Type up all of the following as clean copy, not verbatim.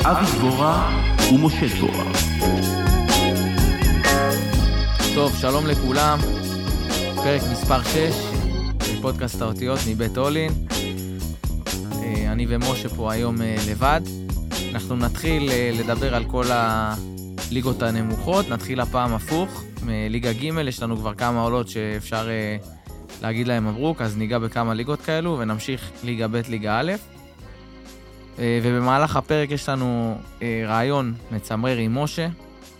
אבי דבורה ומשה דבורה. טוב, שלום לכולם. פרק מספר 6, פודקאסט האותיות מבית אולין. אני ומשה פה היום לבד. אנחנו נתחיל לדבר על כל הליגות הנמוכות. נתחיל הפעם הפוך. מליגה ג' יש לנו כבר כמה עולות שאפשר להגיד להם מברוק, אז ניגע בכמה ליגות כאלו ונמשיך ליגה ב' ליגה א'. ובמהלך הפרק יש לנו רעיון מצמרר עם משה.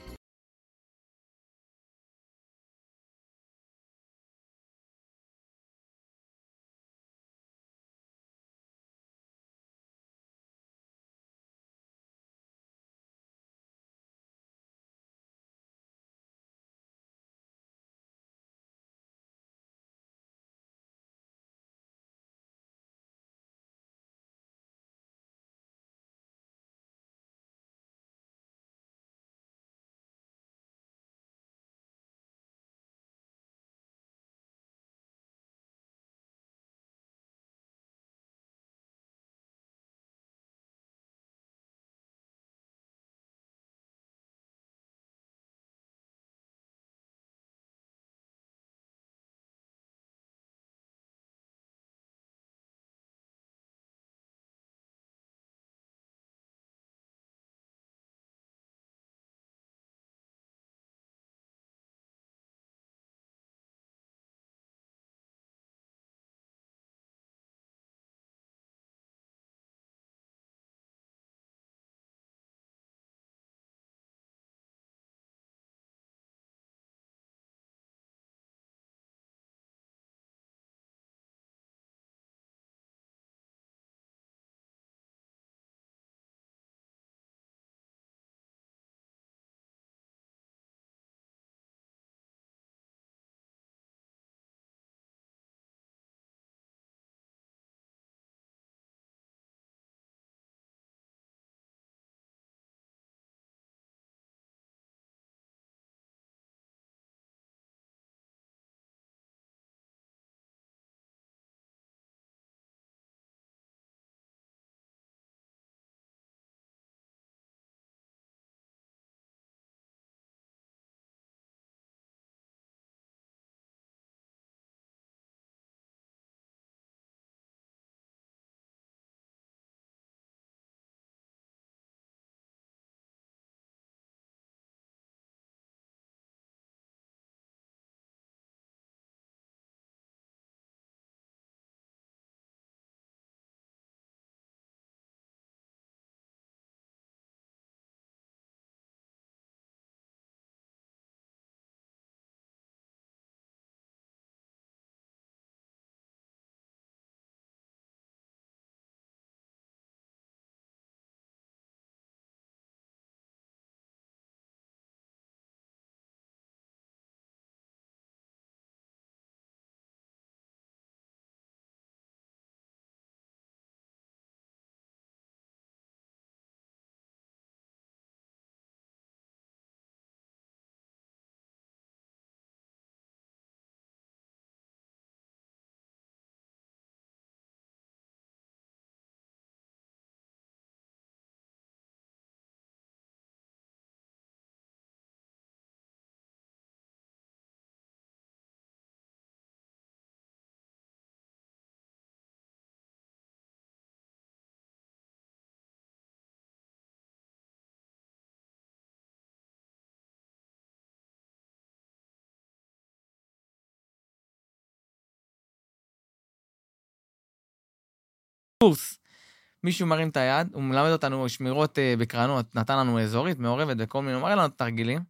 קורס, מישהו מרים את היד, הוא מלמד אותנו שמירות בקרנות, נתן לנו אזורית, מעורבת וכל מיני, אומר לנו תרגילים.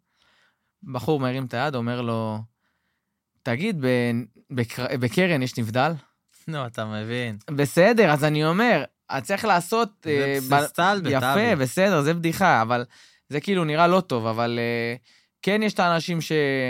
בחור מרים את היד, אומר לו, תגיד, בקרן יש נבדל? נו, אתה מבין. בסדר, אז אני אומר, צריך לעשות... זה בסיסטל בטאבי. יפה, בסדר, זה בדיחה, אבל זה כאילו נראה לא טוב, אבל כן יש את האנשים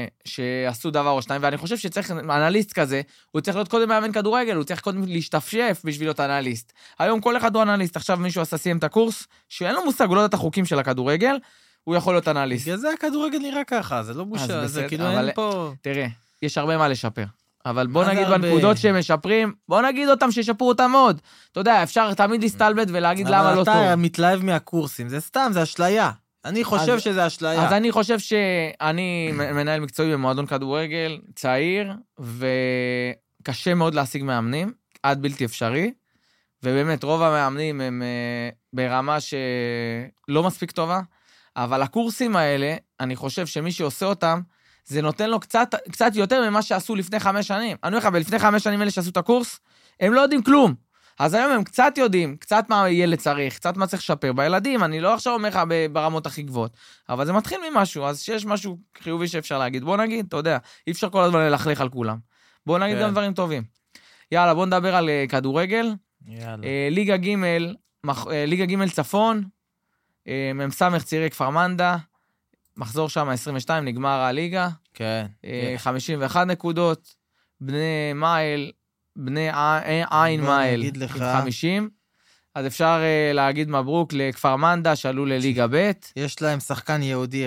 שעשו דבר או שניים, ואני חושב שצריך אנליסט כזה, הוא צריך להיות קודם מאמן כדורגל, הוא צריך קודם להשתפשף בשביל להיות אנליסט. היום כל אחד הוא אנליסט, עכשיו מישהו עשה סיים את הקורס, שאין לו מושג, הוא לא יודע את החוקים של הכדורגל, הוא יכול להיות אנליסט. בגלל זה הכדורגל נראה ככה, זה לא בושה, זה כאילו אין פה... תראה, יש הרבה מה לשפר. אבל בוא נגיד בנקודות שהם משפרים, בוא נגיד אותם שישפרו אותם עוד. אתה יודע, אפשר תמיד להסתלבט ולהגיד למה לא טוב. אבל אתה מתלהב מהקורסים, זה סתם, זה אשליה. אני חושב שזה אשליה. אז אני חושב שאני מנהל מקצועי במועדון כדורגל, צעיר, וקשה מאוד להשיג מאמנים, עד בלתי אפשרי, ובאמת רוב המאמנים הם ברמה שלא מספיק טובה, אבל הקורסים האלה, אני חושב שמי שעושה אותם, זה נותן לו קצת יותר ממה שעשו לפני 5 שנים. אני אומר לך, לפני 5 שנים אלה שעשו את הקורס, הם לא יודעים כלום. אז היום הם קצת יודעים, קצת מה ילד צריך, קצת מה צריך לשפר. בילדים, אני לא עכשיו אומר לך ברמות הכי גבוהות, אבל זה מתחיל ממשהו, אז שיש משהו חיובי שאפשר להגיד. בוא נגיד, אתה יודע, אי אפשר כל הזמן ללכלך על כולם. בוא נגיד גם דברים טובים. יאללה, בוא נדבר על כדורגל. ליגה ג' צפון, ממסמך צירי כפר מנדה, מחזור שם 22, נגמר הליגה. כן. 51 נקודות, בני מייל, בני עין מייל, עם 50. אז אפשר להגיד מברוק לכפר מנדה, שעלו לליגה ב'. יש להם שחקן יהודי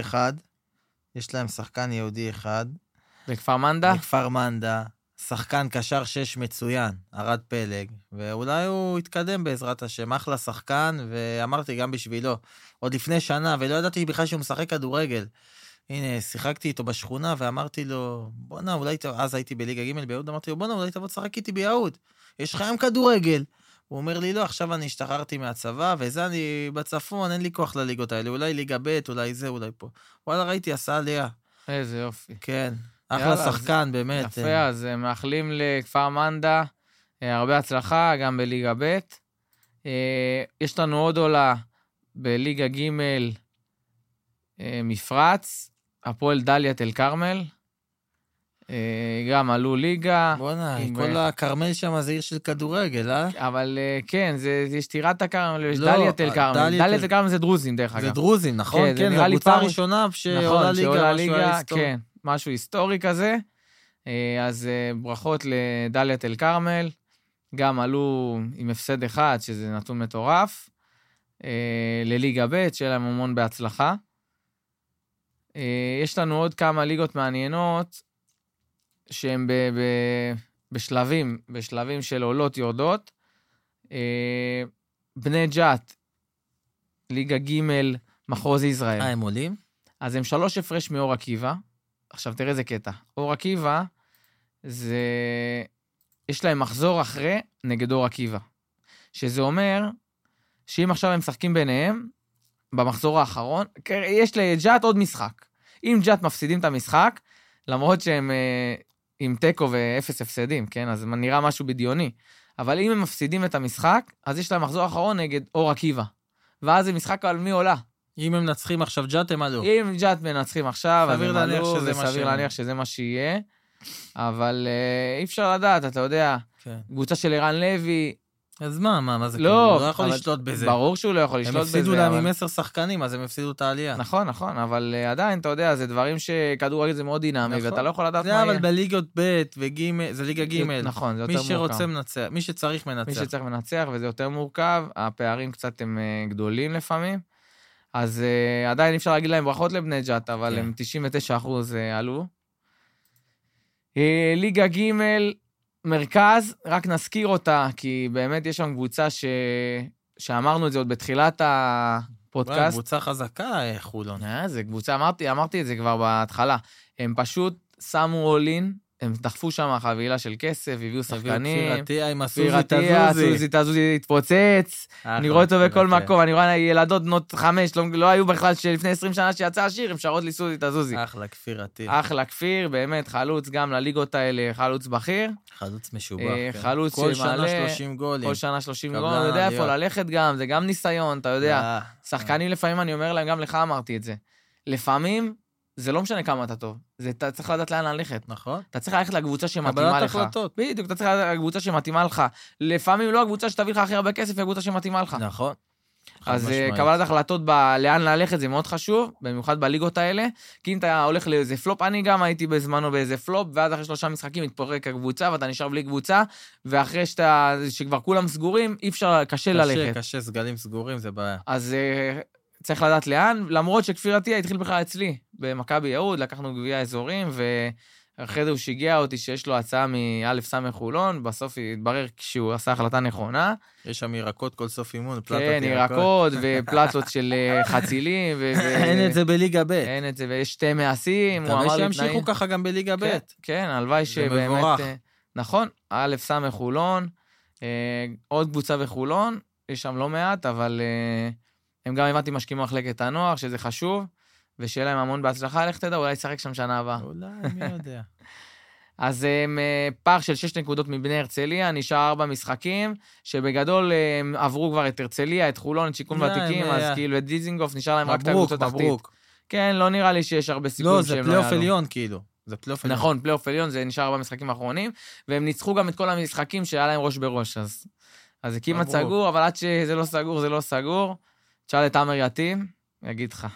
אחד. בכפר מנדה? בכפר מנדה. שחקן קשר 6 מצוין, ארד פלג, ואולי הוא יתקדם בעזרת השם, אחלה שחקן, ואמרתי גם בשבילו, עוד לפני שנה, ולא ידעתי בכלל שהוא משחק כדורגל. הנה, שיחקתי איתו בשכונה, ואמרתי לו, בונה, אולי, אז הייתי בליגה ג' ביהוד, אמרתי לו, בונה, אולי תבוא תשחק איתי ביהוד, יש לך היום כדורגל. הוא אומר לי, לא, עכשיו אני השתחררתי מהצבא, וזה אני בצפון, אין לי כוח לליגות האלה, אולי ליגה ב', אולי זה, אולי פה. וואלה, ראיתי, עשה עלייה. איזה יופי. כן. אחלה שחקן, באמת. יפה, אז מאחלים לכפר מנדה הרבה הצלחה, גם בליגה ב'. יש לנו עוד עולה בליגה ג' מפרץ, הפועל דליית אל כרמל. גם עלו ליגה. בוא'נה, כל הכרמל שם זה עיר של כדורגל, אה? אבל כן, יש טירת הכרמל, יש דליית אל כרמל. דליית אל כרמל זה דרוזים, דרך אגב. זה דרוזים, נכון? כן, זו הקבוצה הראשונה שעולה ליגה, כן. משהו היסטורי כזה, אז ברכות לדליית אל כרמל, גם עלו עם הפסד אחד, שזה נתון מטורף, לליגה ב' שיהיה להם המון בהצלחה. יש לנו עוד כמה ליגות מעניינות, שהן בשלבים של עולות יורדות. בני ג'ת, ליגה ג' מחוז ישראל. הם עולים? אז הם 3 הפרש מאור עקיבא, עכשיו תראה איזה קטע. אור עקיבא, יש להם מחזור אחרי נגד אור עקיבא. שזה אומר, שאם עכשיו הם משחקים ביניהם, במחזור האחרון, יש לג'ת עוד משחק. אם ג'ת מפסידים את המשחק, למרות שהם עם טקו ואפס הפסדים, כן? אז נראה משהו בדיוני. אבל אם הם מפסידים את המשחק, אז יש להם מחזור האחרון נגד אור עקיבא. ואז זה משחק על מי עולה. אם הם מנצחים עכשיו ג'ת, הם עלו. אם ג'ת מנצחים עכשיו, אז הם עלו, וסביר להניח שזה מה שיהיה. אבל אי אפשר לדעת, אתה יודע, קבוצה של ערן לוי... אז מה זה? לא, הוא לא יכול לשלוט בזה. ברור שהוא לא יכול לשלוט בזה. הם הפסידו להם עם 10 שחקנים, אז הם הפסידו את העלייה. נכון, אבל עדיין, אתה יודע, זה דברים שכדורגל זה מאוד דינמי, ואתה לא יכול לדעת מה יהיה. זה אבל בליגות ב' וג', זה ליגה ג'. נכון, זה יותר מורכב. מי שרוצה מנצח, מי שצריך מנצח. מי שצריך מנצח, וזה יותר מורכב, הפערים קצת הם גדולים לפעמים. אז עדיין אפשר להגיד להם ברכות לבני ג'ת, אבל הם 99% עלו. ליגה ג' מרכז, רק נזכיר אותה, כי באמת יש שם קבוצה שאמרנו את זה עוד בתחילת הפודקאסט. קבוצה חזקה, חולון. זה קבוצה, אמרתי את זה כבר בהתחלה. הם פשוט שמו אולין, הם דחפו שם חבילה של כסף, הביאו שחקנים. כפיר עם הסוזי תזוזי התפוצץ, אני רואה אותו בכל מקום, אני רואה ילדות בנות 5, לא היו בכלל שלפני 20 שנה שיצא השיר, הם שרות לי סוזי תזוזי. אחלה כפיר עתיד. אחלה כפיר, באמת, חלוץ גם לליגות האלה, חלוץ בכיר. חלוץ משובח. חלוץ כל שנה 30 גולים. כל שנה 30 גולים, אתה יודע איפה ללכת גם, זה גם ניסיון, אתה יודע. שחקנים לפעמים, אני אומר להם, גם לך אמרתי את זה. לפעמים זה לא משנה כמה אתה טוב. אתה צריך לדעת לאן ללכת. נכון. אתה צריך ללכת לקבוצה שמתאימה לך. החלטות. בדיוק, אתה צריך ללכת לקבוצה שמתאימה לך. לפעמים לא הקבוצה שתביא לך הכי הרבה כסף, היא הקבוצה שמתאימה לך. נכון. אז קבלת החלטות לאן ללכת זה מאוד חשוב, במיוחד בליגות האלה, כי אם אתה הולך לאיזה פלופ, אני גם הייתי בזמנו באיזה פלופ, ואז אחרי 3 משחקים מתפורק הקבוצה, ואתה נשאר בלי קבוצה, ואחרי שכבר כולם סגורים, אי אפשר, קשה ללכת. קשה, סגלים סגורים, זה בעיה. אז צריך לדעת לאן, למרות שכפיר עתיד התחיל בכלל אצלי, במכבי יהוד, לקחנו גביע אזורים, אחרי זה הוא שיגע אותי שיש לו הצעה מאלף סמך חולון, בסוף התברר כשהוא עשה החלטה נכונה. יש שם ירקות כל סוף אימון, פלטות כן, ירקות ופלטות של חצילים. אין את זה בליגה ב'. אין את זה, ויש 2 מעשים. אתה רואה שימשיכו ככה גם בליגה ב'. כן, הלוואי שבאמת... נכון, א' סמך חולון, עוד קבוצה בחולון, יש שם לא מעט, אבל הם גם הבנתי משקיעים מחלקת הנוער, שזה חשוב, ושיהיה להם המון בהצלחה, לך תדע, אולי ישחק שם שנה הבאה. אולי, מי יודע. אז הם פער של 6 נקודות מבני הרצליה, נשאר 4 משחקים, שבגדול הם עברו כבר את הרצליה, את חולון, את שיקום ותיקים, אז כאילו את דיזינגוף נשאר להם רק את הקבוצות תחתית. כן, לא נראה לי שיש הרבה סיכון שהם לא יעלו. לא, זה פלייאוף עליון כאילו. נכון, פלייאוף עליון, זה נשאר 4 משחקים האחרונים, והם ניצחו גם את כל המשחקים שהיה להם ראש בראש, אז זה כמעט סגור, אבל עד שזה לא סגור, זה לא סגור. תשאל את אמר יתים, יגיד לך.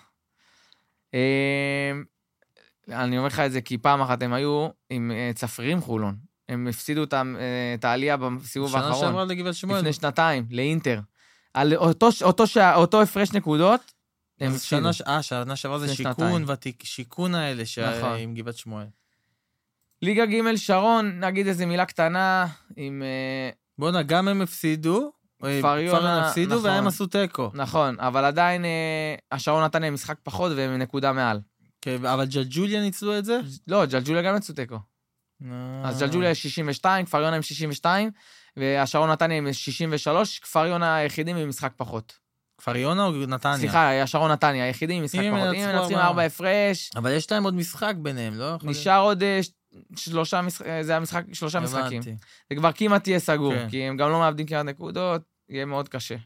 אני אומר לך את זה כי פעם אחת הם היו עם צפרירים חולון. הם הפסידו את העלייה בסיבוב האחרון. שנה שעברה לגבעת שמואל. לפני שנתיים, לאינטר. על אותו הפרש נקודות, הם הפסידו. שנה שעברה זה שיקון האלה עם גבעת שמואל. ליגה ג' שרון, נגיד איזה מילה קטנה, עם... בוא'נה, גם הם הפסידו, כפר הפסידו, והם עשו טקו. נכון, אבל עדיין השרון נתן להם משחק פחות, והם נקודה מעל. אבל ג'לג'וליה ניצלו את זה? לא, ג'לג'וליה גם ניצלו טקו. אז ג'לג'וליה 62, כפר יונה עם 62, והשרון נתניה עם 63, כפר יונה היחידים עם משחק פחות. כפר יונה או נתניה? סליחה, השרון נתניה, היחידים עם משחק פחות. אם מנצחים 4 הפרש... אבל יש להם עוד משחק ביניהם, לא? נשאר עוד 3 משחקים. זה כבר כמעט תהיה סגור, כי הם גם לא מאבדים כמעט נקודות, יהיה מאוד קשה.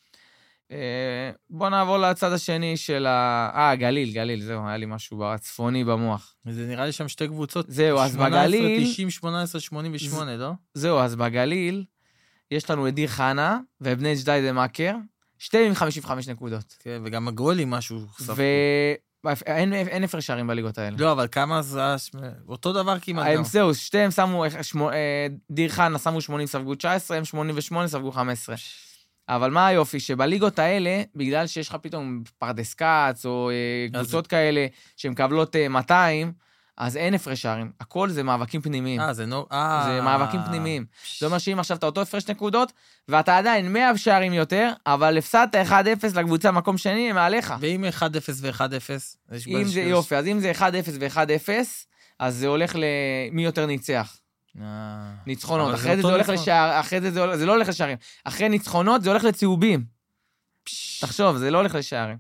בוא נעבור לצד השני של גליל, זהו, היה לי משהו צפוני במוח. זה נראה לי שם 2 קבוצות. זהו, אז בגליל... 90, 18, 88, לא? זהו, אז בגליל יש לנו את דיר חנה ובני ג'דיידה-מכר, 2 עם 55 נקודות. כן, וגם הגולים משהו ספקו. אין הפרש שערים בליגות האלה. לא, אבל כמה זה... אותו דבר כמעט גם. זהו, 2 שמו... דיר חנה שמו 80, ספגו 19, הם 88, ספגו 15. אבל מה היופי? שבליגות האלה, בגלל שיש לך פתאום פרדס קץ, או קבוצות כאלה, שהן מקבלות 200, אז אין הפרש שערים. הכל זה מאבקים פנימיים. זה מאבקים פנימיים. זה אומר שאם עכשיו אתה אותו הפרש נקודות, ואתה עדיין 100 שערים יותר, אבל הפסדת 1-0 לקבוצה מקום שני, הם מעליך. ואם 1-0 ו-1-0? יופי, אז אם זה 1-0 ו-1-0, אז זה הולך למי יותר ניצח. ניצחונות, אחרי זה זה הולך לשער, אחרי זה זה לא הולך לשערים, אחרי ניצחונות זה הולך לצהובים. תחשוב, זה לא הולך לשערים.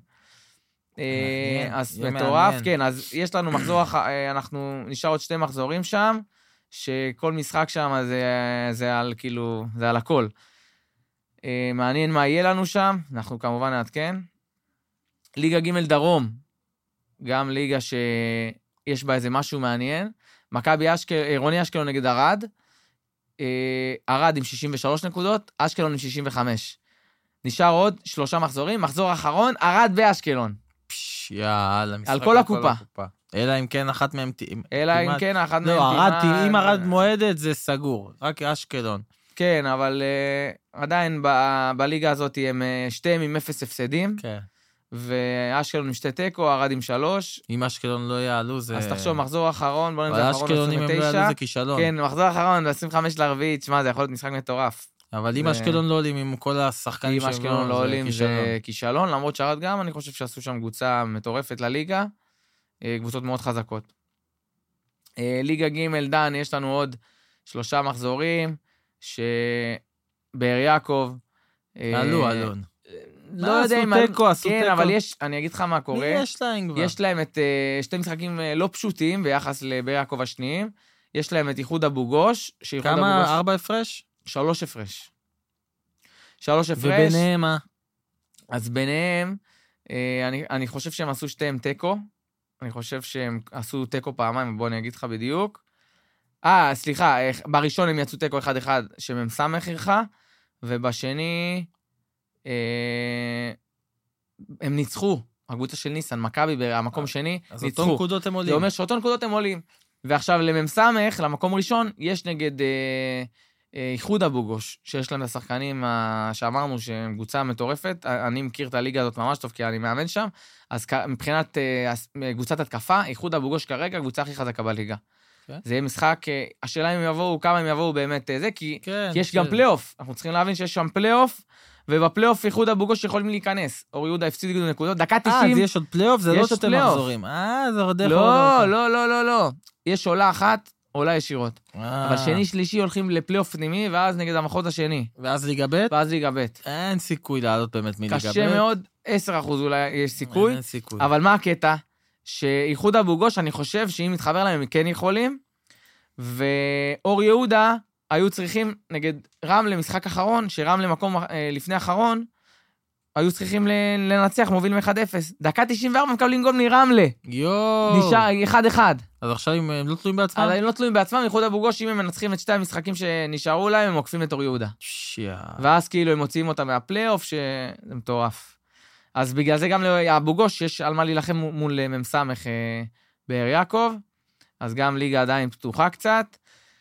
אז מטורף, כן, אז יש לנו מחזור, אנחנו נשאר עוד 2 מחזורים שם, שכל משחק שם זה על כאילו, זה על הכל. מעניין מה יהיה לנו שם, אנחנו כמובן נעדכן. ליגה ג' דרום, גם ליגה שיש בה איזה משהו מעניין, מכבי רוני אשקלון נגד ארד, ארד עם 63 נקודות, אשקלון עם 65. נשאר עוד 3 מחזורים, מחזור אחרון, ארד באשקלון. יאללה, על כל הקופה. אלא אם כן אחת מהם... אלא אם כן אחת מהם... לא, אם ארד מועדת זה סגור, רק אשקלון. כן, אבל עדיין בליגה הזאת הם 2 עם 0 הפסדים. כן. ואשקלון עם 2 טקו, ארד עם 3. אם אשקלון לא יעלו זה... אז תחשוב, מחזור האחרון, בוא נמצא האחרון 29. אבל אשקלון אם הם לא יעלו זה כישלון. כן, מחזור האחרון, ב-25 לרביעית, שמה, זה יכול להיות משחק מטורף. אבל אם אשקלון לא עולים עם כל השחקנים אם אשקלון לא עולים זה כישלון, למרות שארד גם, אני חושב שעשו שם קבוצה מטורפת לליגה, קבוצות מאוד חזקות. ליגה ג' דן, יש לנו עוד 3 מחזורים, שבאר יעקב... עלו, אלון. לא יודע אם... כן, אבל יש, אני אגיד לך מה קורה. יש להם כבר. יש להם את 2 משחקים לא פשוטים ביחס לבאר יעקב השניים. יש להם את איחוד אבו גוש. כמה? 4 הפרש? 3 הפרש. 3 הפרש. וביניהם מה? אז ביניהם, אני חושב שהם עשו 2 טקו. אני חושב שהם עשו טקו פעמיים, בוא אני אגיד לך בדיוק. סליחה, בראשון הם יצאו טקו 1-1 שמסמך עירך, ובשני... הם ניצחו, הקבוצה של ניסן, מכבי במקום שני, אז ניצחו. אותו נקודות הם עולים. זה אומר שאותו נקודות הם עולים. ועכשיו למסמך, למקום ראשון, יש נגד איחוד אבו גוש, שיש להם את השחקנים שאמרנו שהם קבוצה מטורפת, אני מכיר את הליגה הזאת ממש טוב, כי אני מאמן שם, אז מבחינת קבוצת התקפה, איחוד אבו גוש כרגע, הקבוצה הכי חזקה בליגה. זה יהיה משחק, השאלה אם יבואו, כמה הם יבואו באמת זה, כי יש גם פלייאוף, אנחנו צריכים להבין שיש שם פלייאוף, ובפלייאוף איחוד אבו גוש יכולים להיכנס. אור יהודה הפסיד נקודות, דקה 90. אז יש עוד פלייאוף, זה לא שאתם מחזורים. זה עוד איך לא. יש עולה אחת, עולה ישירות. אבל שני, שלישי הולכים לפלייאוף פנימי, ואז נגד המחוז השני. ואז ליגה ב'? ואז ליגה ב'. אין סיכוי לעלות באמת מליגה ב'. קשה מאוד, 10% אולי יש סיכוי. אין סיכוי. אבל מה הקטע? שאיחוד אבו גוש, אני חושב שאם מתחבר להם, הם כן יכולים, ואור יהודה היו צריכים, נגד רמלה, משחק אחרון, שרמלה מקום לפני אחרון, היו צריכים לנצח, מובילים 1-0. דקה 94 מקבלים גול מרמלה. נשאר 1-1. אז עכשיו הם לא תלויים בעצמם? אז הם לא תלויים בעצמם, איחוד אבו גוש, אם הם מנצחים את שתי המשחקים שנשארו להם, הם עוקפים את אור יהודה. ואז כאילו הם מוציאים אותם מהפלייאוף, שזה מטורף. אז בגלל זה גם לאבו גוש, יש על מה להילחם מול ממסמך באר יעקב, אז גם ליגה עדיין פתוחה קצת.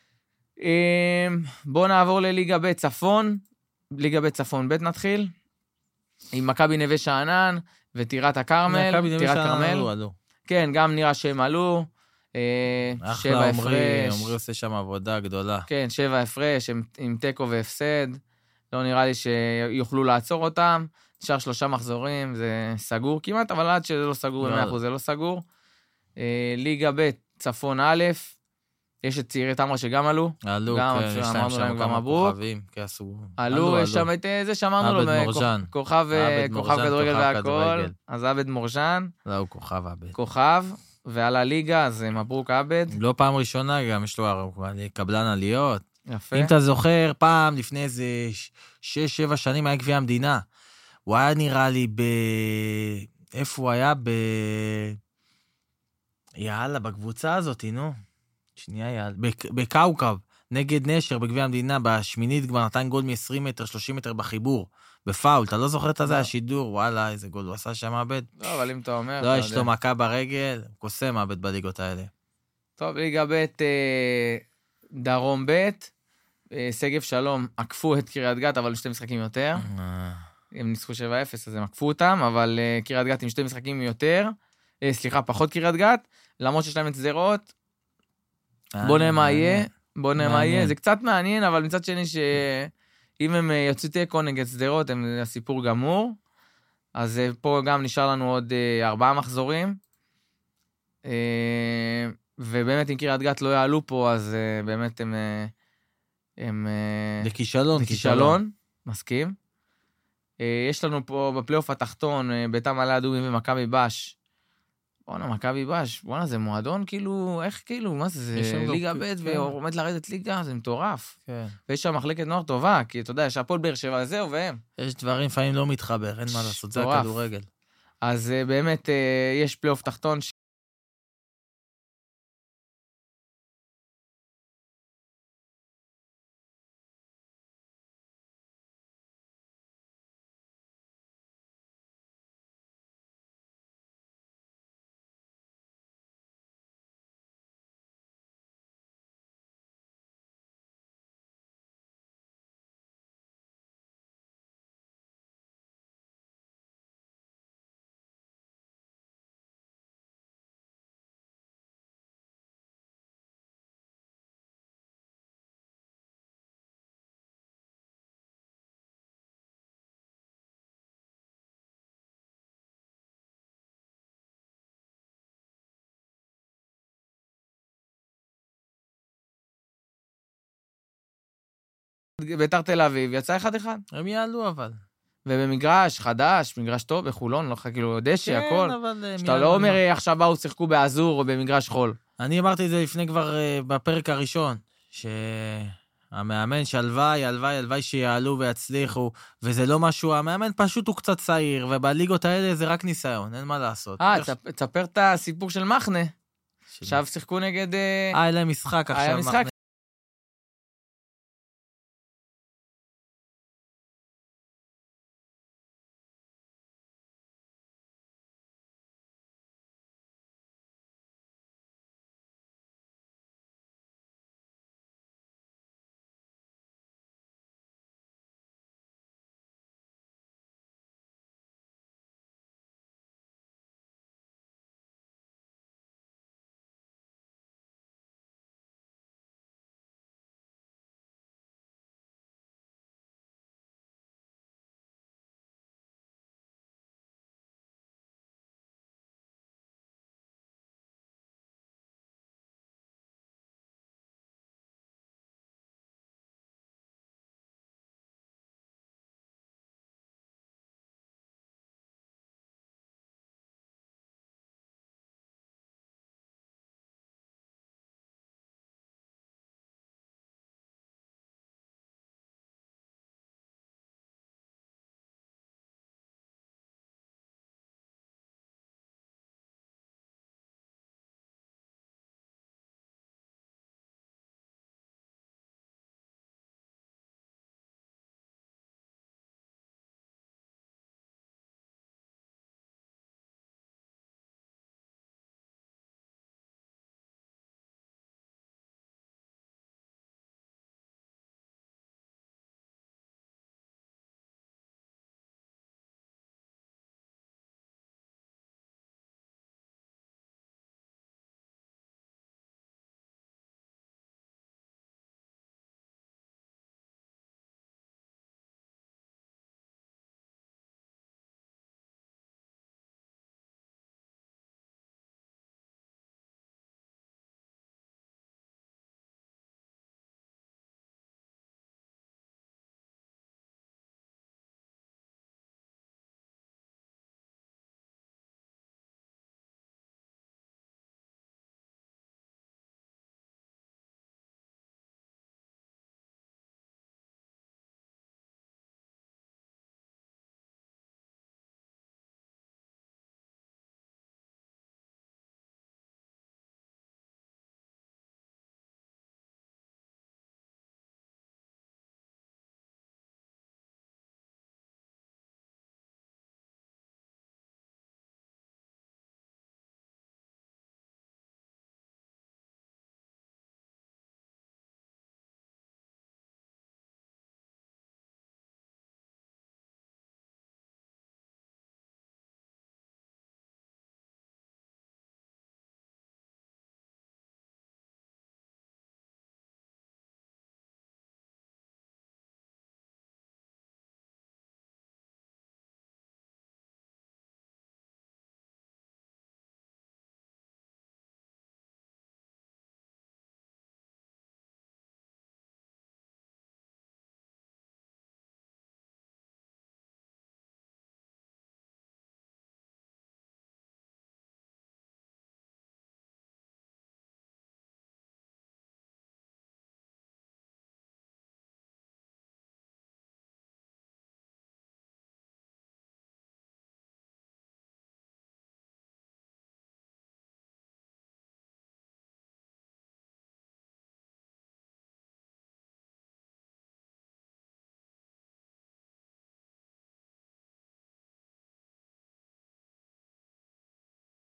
בואו נעבור לליגה ב' צפון, ליגה ב' צפון ב' נתחיל, עם מכבי נווה שאנן וטירת הכרמל. מכבי נווה שאנן עלו. כן, גם נראה שהם עלו. אחלה עומרי עושה שם עבודה גדולה. כן, 7 הפרש, עם טקו והפסד. לא נראה לי שיוכלו לעצור אותם. נשאר 3 מחזורים, זה סגור כמעט, אבל עד שזה לא סגור, 100% זה לא סגור. ליגה ב' צפון א', יש את צעירי תמרה שגם עלו. עלו, כן, יש להם שם כמה כוכבים. עלו, יש שם את זה שאמרנו לו, כוכב כדורגל והכל, אז עבד מורז'אן. לא, הוא כוכב עבד. כוכב, ועל הליגה, אז מברוק עבד. לא פעם ראשונה, גם יש לו קבלן עליות. יפה. אם אתה זוכר, פעם, לפני איזה 6-7 שנים, היה גביע המדינה. הוא היה נראה לי איפה הוא היה? יאללה, בקבוצה הזאת, נו. שנייה, יאללה. בקאוקב, נגד נשר, בגביע המדינה, בשמינית כבר נתן גול מ-20 מטר, 30 מטר בחיבור. בפאול, אתה לא זוכר את זה, השידור, וואלה, איזה גול הוא עשה שם עבד. לא, אבל אם אתה אומר... לא, יש לו מכה ברגל, קוסם עבד בליגות האלה. טוב, ליגה ב' דרום ב', שגב שלום עקפו את קריית גת, אבל 2 משחקים יותר. הם ניצחו 7-0, אז הם עקפו אותם, אבל קריית גת עם 2 משחקים יותר, פחות קריית גת, למרות שיש להם את שדרות. בוא נראה מה יהיה, זה קצת מעניין, אבל מצד שני שאם הם יוצאו תיקו נגד שדרות, הם הסיפור גמור, אז פה גם נשאר לנו עוד 4 מחזורים, ובאמת אם קריית גת לא יעלו פה, אז באמת הם זה כישלון, מסכים. יש לנו פה בפלייאוף התחתון, ביתר מעלה אדומים ומכבי בש. בואנה, מכבי בש, בואנה, זה מועדון כאילו, איך כאילו, מה זה, זה ליגה ב' ועומד לרדת ליגה, זה מטורף. כן. ויש שם מחלקת נוער טובה, כי אתה יודע, יש הפועל באר שבע, זהו והם. יש דברים לפעמים לא מתחבר, אין מה לעשות, זה הכדורגל. אז באמת, יש פלייאוף תחתון, ביתר תל אביב, יצא 1-1. הם יעלו אבל. ובמגרש חדש, מגרש טוב בחולון, לא כאילו דשא, הכל. שאתה לא אומר עכשיו באו שיחקו באזור או במגרש חול. אני אמרתי את זה לפני כבר בפרק הראשון, שהמאמן שהלוואי שיעלו ויצליחו, וזה לא משהו, המאמן פשוט הוא קצת צעיר, ובליגות האלה זה רק ניסיון, אין מה לעשות. תספר את הסיפור של מחנה. עכשיו שיחקו נגד... היה להם משחק עכשיו.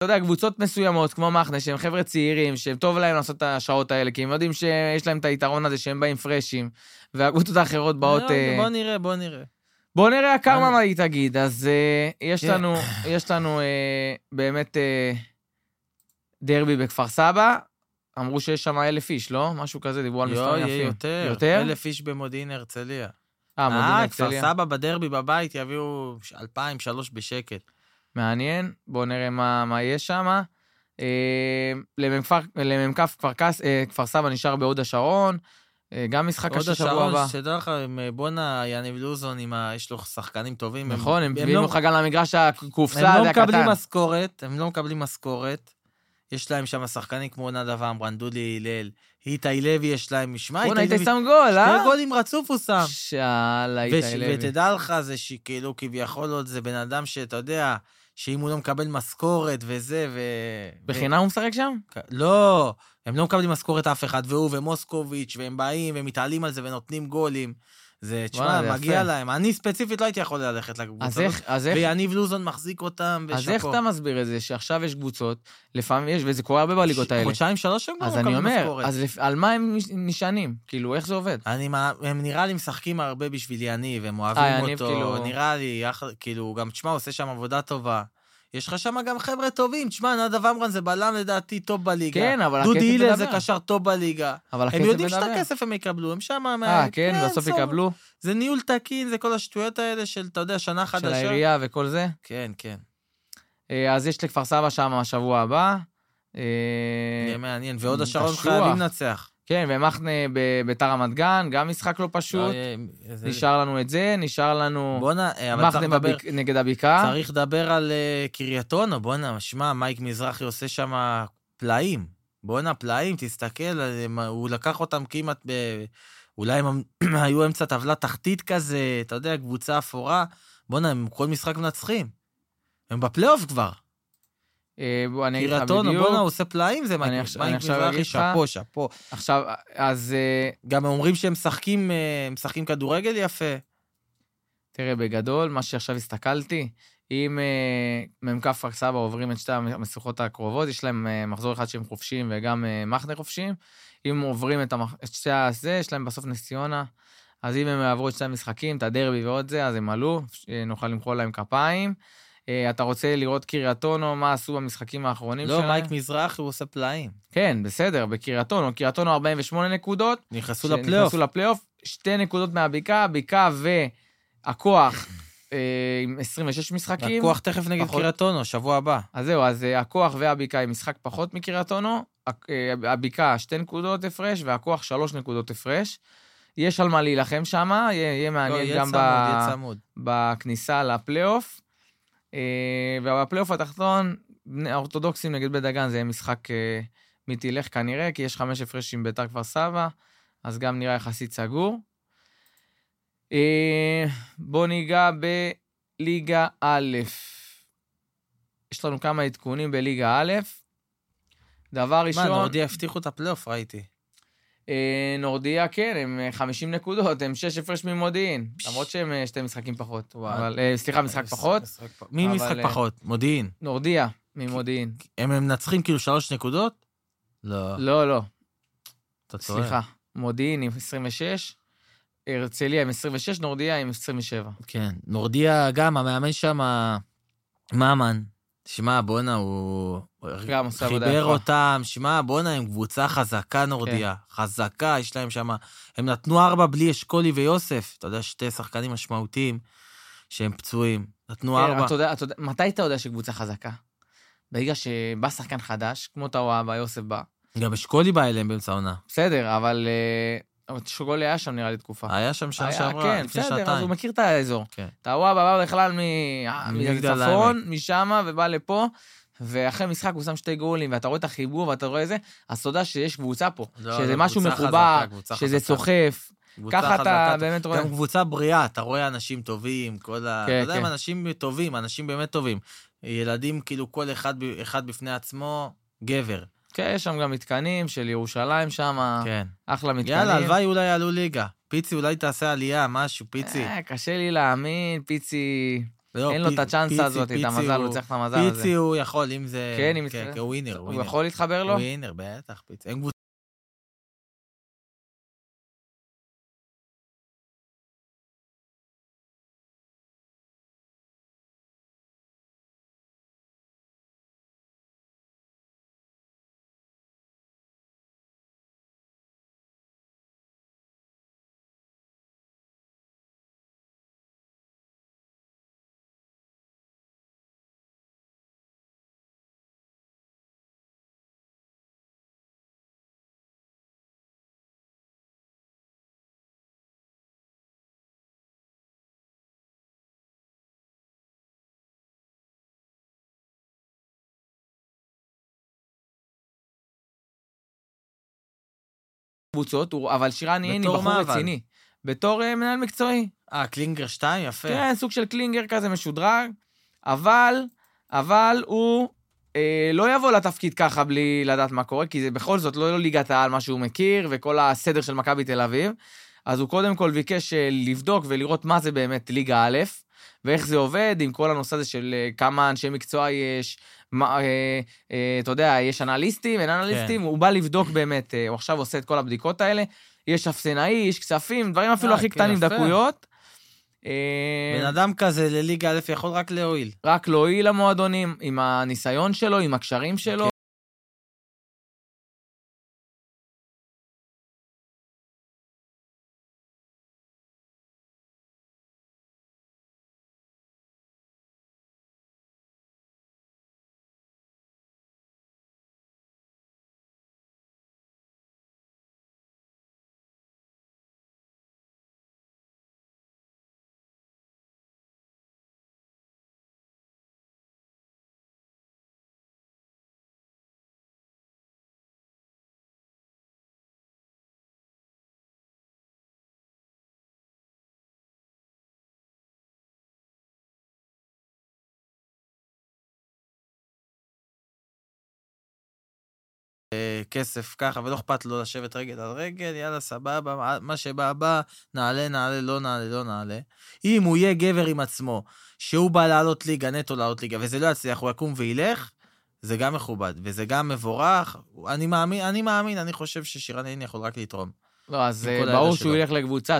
אתה יודע, קבוצות מסוימות, כמו מחנה, שהם חבר'ה צעירים, שהם טוב להם לעשות את השעות האלה, כי הם יודעים שיש להם את היתרון הזה שהם באים פרשים, והקבוצות האחרות באות... בוא נראה הקרמה מה היא תגיד. אז יש לנו באמת דרבי בכפר סבא, אמרו שיש שם 1,000 איש, לא? משהו כזה, דיברו על מספרים יפים. יותר? 1,000 איש במודיעין הרצליה. מודיעין הרצליה. כפר סבא בדרבי בבית יביאו 2,000, 3 בשקט. מעניין, בואו נראה מה יש שם. למ"כ כפר סבא נשאר בהוד השרון, גם משחק השבוע הבא. שתדע לך, בונה יניב לוזון, יש לו שחקנים טובים. נכון, הם הביאו לך גם למגרש הקופסה, הם לא מקבלים משכורת, יש להם שם שחקנים כמו נדב עמרן, דודי הלל, איתי לוי יש להם, משמע, בוא נהיית שם גול, אה? 2 גולים רצוף הוא שם. שאלה, איתי לוי. ותדע לך, זה שכאילו כביכול עוד זה בן אדם שאתה יודע, שאם הוא לא מקבל משכורת וזה, בחינם הוא משחק שם? לא, הם לא מקבלים משכורת אף אחד, והוא ומוסקוביץ', והם באים ומתעלים על זה ונותנים גולים. זה, תשמע, מגיע להם. אני ספציפית לא הייתי יכול ללכת לקבוצה. ויניב לוזון מחזיק אותם. אז איך אתה מסביר את זה, שעכשיו יש קבוצות, לפעמים יש, וזה קורה הרבה בליגות האלה. 2-3 הם לא מקבלים משכורת. אז על מה הם נשענים? כאילו, איך זה עובד? הם נראה לי משחקים הרבה בשביל יניב, הם אוהבים אותו. נראה לי, כאילו, גם, תשמע, עושה שם עבודה טובה. יש לך שם גם חבר'ה טובים, תשמע, נדב עמרן זה בלם לדעתי טוב בליגה. כן, אבל הכסף דודי מדבר. הלל זה קשר טוב בליגה. אבל הכסף הם יודעים מדבר. שאת הכסף הם יקבלו, הם שם... כן, בסוף יקבלו. זה ניהול תקין, זה כל השטויות האלה של, אתה יודע, שנה חדשה. של העירייה וכל זה. כן, כן. אז יש לכפר סבא שם השבוע הבא. יהיה מעניין, ועוד השרון חייבים לנצח. כן, ומחנה בביתר רמת גן, גם משחק לא פשוט. נשאר לנו את זה, נשאר לנו מחנה נגד הבקעה. צריך לדבר על קרייתונו, בונה, שמע, מייק מזרחי עושה שם פלאים. בונה, פלאים, תסתכל, הוא לקח אותם כמעט אולי הם היו אמצע טבלה תחתית כזה, אתה יודע, קבוצה אפורה. בונה, הם כל משחק מנצחים. הם בפלייאוף כבר. קרייתונו, בונה, הוא עושה פלאים, זה מייק מזרחי, שפו. עכשיו, אז... גם הם אומרים שהם משחקים כדורגל יפה. תראה, בגדול, מה שעכשיו הסתכלתי, אם מ"כ כפר סבא עוברים את שתי המשחקות הקרובות, יש להם מחזור אחד שהם חופשיים וגם מחנה חופשיים, אם עוברים את שתי הזה, יש להם בסוף נס ציונה, אז אם הם יעברו את שתי המשחקים, את הדרבי ועוד זה, אז הם עלו, נוכל למחוא להם כפיים. אתה רוצה לראות קרייתונו, מה עשו במשחקים האחרונים שלהם? לא, מייק מזרח הוא עושה פלאים. כן, בסדר, קרייתונו 48 נקודות. נכנסו לפלייאוף. 2 נקודות מהבקעה, הבקעה והכוח עם 26 משחקים. הכוח תכף נגד קרייתונו, שבוע הבא. אז זהו, אז הכוח והבקעה עם משחק פחות מקרייתונו, הבקעה 2 נקודות הפרש, והכוח 3 נקודות הפרש. יש על מה להילחם שם, יהיה מעניין גם בכניסה לפלייאוף. ובפלייאוף התחתון, האורתודוקסים נגד בית דגן, זה יהיה משחק מי תלך כנראה, כי יש 5 הפרשים ביתר כפר סבא, אז גם נראה יחסית סגור. בואו ניגע בליגה א'. יש לנו כמה עדכונים בליגה א'. דבר ראשון... מה, נורדיה הבטיחו את הפלייאוף, ראיתי. נורדיה, כן, הם 50 נקודות, הם 6 הפרש ממודיעין, למרות שהם 2 משחקים פחות. סליחה, משחק פחות. מי משחק פחות? מודיעין. נורדיה, ממודיעין. הם מנצחים כאילו 3 נקודות? לא. לא. סליחה, מודיעין עם 26, הרצליה עם 26, נורדיה עם 27. כן, נורדיה גם, המאמן שם, מאמן. שמע, בונה, הוא חיבר אותם, שמע, בונה, הם קבוצה חזקה נורדיה, חזקה, יש להם שם, הם נתנו 4 בלי אשכולי ויוסף, אתה יודע, 2 שחקנים משמעותיים שהם פצועים, נתנו 4. מתי אתה יודע שקבוצה חזקה? ברגע שבא שחקן חדש, כמו טאווה, יוסף בא. גם אשכולי בא אליהם באמצע העונה. בסדר, אבל שגולי היה שם נראה לי תקופה. היה שם שעה שעברה, כן, בסדר, אז הוא מכיר את האזור. טאווה בא בכלל מצפון, משם, ובא לפה, ואחרי משחק הוא שם 2 גולים, ואתה רואה את החיבור, ואתה רואה זה, אז אתה יודע שיש קבוצה פה, שזה משהו מחובר, שזה סוחף, ככה אתה באמת רואה. גם קבוצה בריאה, אתה רואה אנשים טובים, אתה יודע, הם אנשים טובים, אנשים באמת טובים. ילדים, כאילו, כל אחד בפני עצמו, גבר. כן, יש שם גם מתקנים של ירושלים שם, כן. אחלה מתקנים. יאללה, הלוואי אולי יעלו ליגה. פיצי אולי תעשה עלייה, משהו, פיצי. קשה לי להאמין, פיצי... אין לו את הצ'אנסה הזאת, את המזל, הוא צריך את המזל הזה. פיצי הוא יכול, אם זה... כן, הוא ווינר. הוא יכול להתחבר לו? ווינר, בטח, פיצי. אין קבוצה. קבוצות, אבל שירן יעני בחור רציני. בתור מנהל מקצועי. קלינגר 2, יפה. כן, סוג של קלינגר כזה משודרג, אבל הוא לא יבוא לתפקיד ככה בלי לדעת מה קורה, כי זה בכל זאת לא ליגת העל מה שהוא מכיר, וכל הסדר של מכבי תל אביב, אז הוא קודם כל ביקש לבדוק ולראות מה זה באמת ליגה א', ואיך זה עובד עם כל הנושא הזה של כמה אנשי מקצוע יש, אתה יודע, יש אנליסטים, אין אנליסטים, הוא בא לבדוק באמת, הוא עכשיו עושה את כל הבדיקות האלה, יש אפסנאי, יש כספים, דברים אפילו הכי קטנים, דקויות. בן אדם כזה לליגה א' יכול רק להועיל. רק להועיל למועדונים, עם הניסיון שלו, עם הקשרים שלו. כסף ככה, ולא אכפת לו לשבת רגל על רגל, יאללה, סבבה, מה שבא, בא, נעלה, לא נעלה. אם הוא יהיה גבר עם עצמו, שהוא בא לעלות ליגה, נטו לעלות ליגה, וזה לא יצליח, הוא יקום וילך, זה גם מכובד, וזה גם מבורך. אני מאמין, אני חושב ששירן יעני יכול רק לתרום. לא, אז ברור שהוא ילך לקבוצה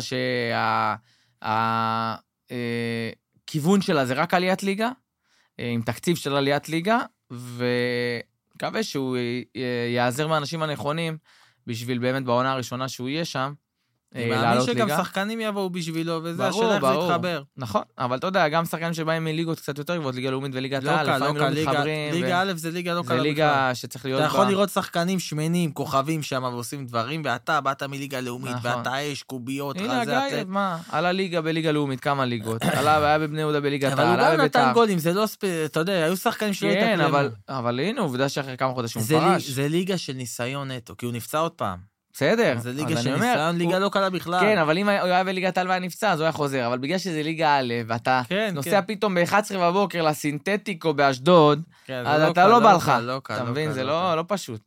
שהכיוון שלה זה רק עליית ליגה, עם תקציב של עליית ליגה, מקווה שהוא יעזר מהאנשים הנכונים, בשביל באמת בעונה הראשונה שהוא יהיה שם, לעלות ליגה. שגם שחקנים יבואו בשבילו, וזה השאלה איך זה יתחבר. נכון, אבל אתה יודע, גם שחקנים שבאים מליגות קצת יותר גבוהות, ליגה לאומית וליגת העל, לפעמים לא מתחברים. ליגה א' זה ליגה לא קלה. זה ליגה שצריך להיות אתה יכול לראות שחקנים שמנים, כוכבים שם, ועושים דברים, ואתה באת מליגה לאומית, ואתה יש קוביות. הנה, גיא, מה? על הליגה בליגה לאומית, כמה ליגות. היה בבני יהודה בליגת העל, אבל הוא גם נתן גולים, זה לא אתה יודע, היו שחקנים שלא התאקלמו. אבל הנה, עובדה שאחרי כמה חודשים הוא פרש. זה ליגה של ניסיון נטו, כי הוא נפצע עוד פעם. בסדר. זה ליגה של ניסיון, ליגה לא קלה בכלל. כן, אבל אם הוא היה בליגת העל והיה נפצע, אז הוא היה חוזר. אבל בגלל שזה ליגה א', ואתה נוסע פתאום ב-11 בבוקר לסינתטיקו באשדוד, אז אתה לא בא לך. אתה מבין, זה לא פשוט.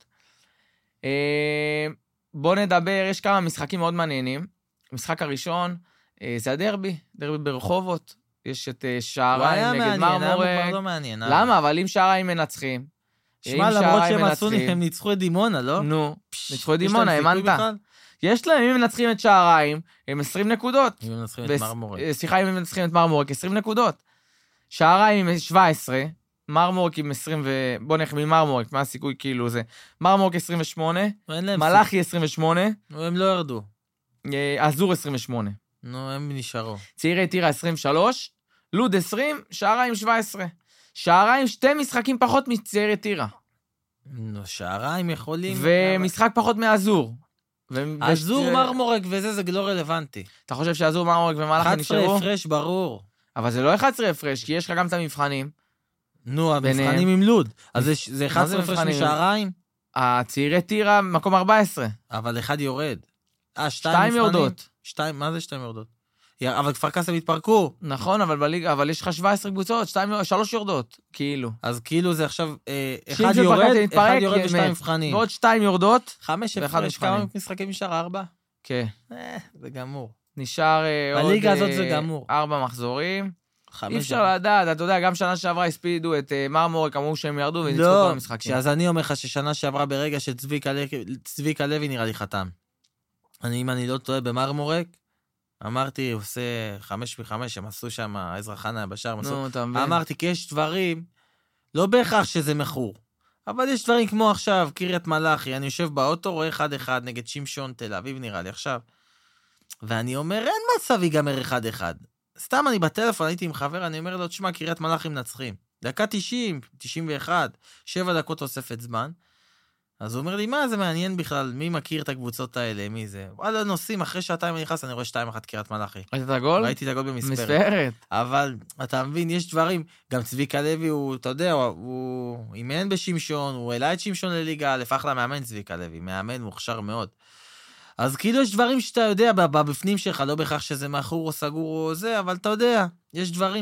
בוא נדבר, יש כמה משחקים מאוד מעניינים. המשחק הראשון, זה הדרבי, דרבי ברחובות. יש את שעריים נגד מרמורק. למה? אבל אם שעריים מנצחים, שמע, למרות שהם עשו, הם ניצחו את דימונה, לא? נו, ניצחו את דימונה, האמנת. יש להם, אם הם מנצחים את שעריים, הם 20 נקודות. אם הם מנצחים את מרמורק. סליחה, אם הם מנצחים את מרמורק, 20 נקודות. שעריים עם 17, מרמורק עם 20 בוא נלך ממרמורק, מה הסיכוי כאילו זה? מרמורק 28, מלאכי 28. הם לא ירדו. אזור 28. נו, הם נשארו. צעירי טירה 23, לוד 20, שעריים 17. שעריים 2 משחקים פחות מצעירי טירה. נו, שעריים יכולים... ומשחק פחות מאזור. אזור מרמורק וזה, זה לא רלוונטי. אתה חושב שאזור מרמורק ומלאכי נשארו? 11 הפרש, ברור. אבל זה לא 11 הפרש, כי יש לך גם את המבחנים. נו, המבחנים עם לוד. אז זה 11 הפרש משעריים? הצעירי טירה מקום 14. אבל אחד יורד. 2 יורדות. מה זה 2 יורדות? אבל כפר קאסם התפרקו. נכון, אבל יש לך 17 קבוצות, 3 יורדות, כאילו. אז כאילו זה עכשיו, אחד יורד ו2 מבחנים. ועוד 2 יורדות. 5 הפרש, כמה משחקים נשאר? 4? כן. זה גמור. נשאר עוד בליגה הזאת זה גמור. 4 מחזורים. אי אפשר לדעת, אתה יודע, גם שנה שעברה הספידו את מרמורק, אמרו שהם ירדו וניצחו כל המשחקים. אז אני אומר לך ששנה שעברה ברגע שצביקה לוי נראה לי חתם. אם אני לא טועה במרמורק, אמרתי, עושה 5-5, הם עשו שם, עזרא חנה בשער, אמרתי, כי יש דברים, לא בהכרח שזה מחור, אבל יש דברים כמו עכשיו, קריית מלאכי, אני יושב באוטו, רואה 1-1 נגד שמשון תל אביב, נראה לי עכשיו, ואני אומר, אין מצב ייגמר 1-1. סתם אני בטלפון, הייתי עם חבר, אני אומר לו, תשמע, קריית מלאכי מנצחים. דקה 90, 91, 7 דקות תוספת זמן. אז הוא אומר לי, מה זה מעניין בכלל? מי מכיר את הקבוצות האלה? מי זה? וואלה, נוסעים, אחרי שעתיים אני נכנס, אני רואה 2-1 קריית מלאכי. ראית את הגול? ראיתי את הגול במספרת. אבל אתה מבין, יש דברים, גם צביקה לוי הוא, אתה יודע, הוא אימן בשמשון, הוא העלה את שמשון לליגה א', אחלה מאמן צביקה לוי, מאמן מוכשר מאוד. אז כאילו יש דברים שאתה יודע בפנים שלך, לא בכך שזה מאחור או סגור או זה, אבל אתה יודע, יש דברים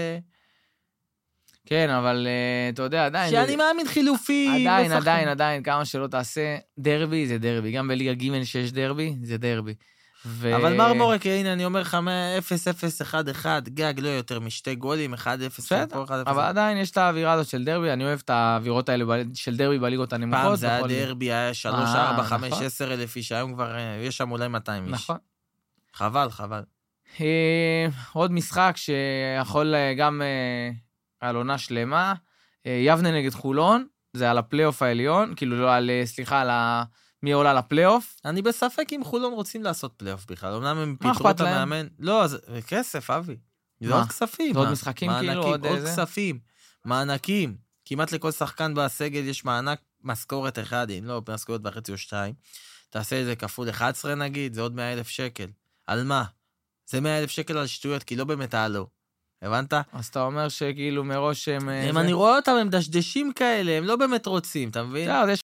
כן, אבל אתה יודע, עדיין... שאני מאמין חילופי... עדיין, כמה שלא תעשה, דרבי זה דרבי. גם בליגה ג' שיש דרבי, זה דרבי. אבל מרמורק, הנה, אני אומר לך, 0-0-1-1, גג, לא יותר משתי גולים, 1-0. בסדר, אבל עדיין יש את האווירה הזאת של דרבי, אני אוהב את האווירות האלה של דרבי בליגות הנמוכות. פעם זה היה דרבי, היה 3, 4, 5, 10 אלף איש, היום כבר יש שם אולי 200 איש. נכון. חבל. עוד משחק שיכול גם... על עונה שלמה, יבנה נגד חולון, זה על הפלייאוף העליון, כאילו לא על, סליחה, על מי עולה לפלייאוף. אני בספק אם חולון רוצים לעשות פלייאוף בכלל, אמנם הם פיתרו את המאמן. לא, זה כסף, אבי. זה עוד כספים. זה עוד משחקים כאילו, עוד כספים, מענקים. כמעט לכל שחקן בסגל יש מענק משכורת אחד, אם לא, משכורת וחצי או 2. תעשה את זה כפול 11 נגיד, זה עוד 100,000 שקל. על מה? זה 100,000 שקל על שטויות, כי לא באמת העלו. הבנת? אז אתה אומר שכאילו מראש הם... אם אני רואה אותם, הם דשדשים כאלה, הם לא באמת רוצים, אתה מבין? אז יש...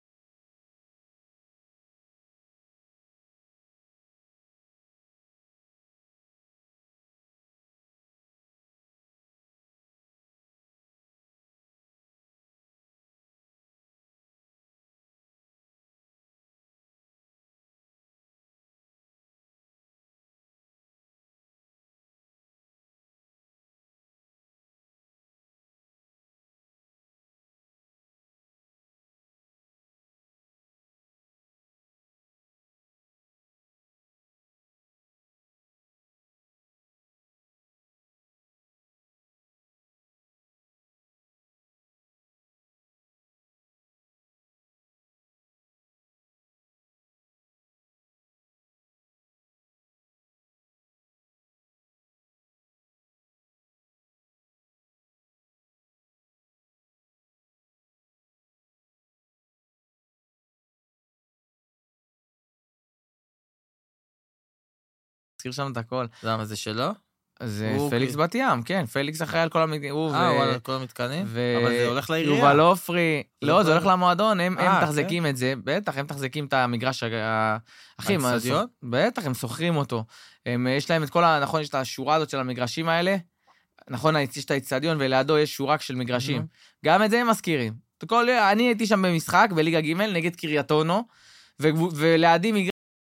תזכיר שם את הכל. למה זה שלו? זה פליקס בת ים, כן, פליקס אחראי על כל המתקנים. וואלה, כל המתקנים? אבל זה הולך לעירייה. יובל אופרי, לא, זה הולך למועדון, הם תחזקים את זה, בטח, הם תחזקים את המגרש האחים. בטח, הם סוחרים אותו. יש להם את כל נכון, יש את השורה הזאת של המגרשים האלה, נכון, יש את האצטדיון, ולידו יש שורה של מגרשים. גם את זה הם מזכירים. אני הייתי שם במשחק, בליגה ג' נגד קריית אונו, ולידי מגרש,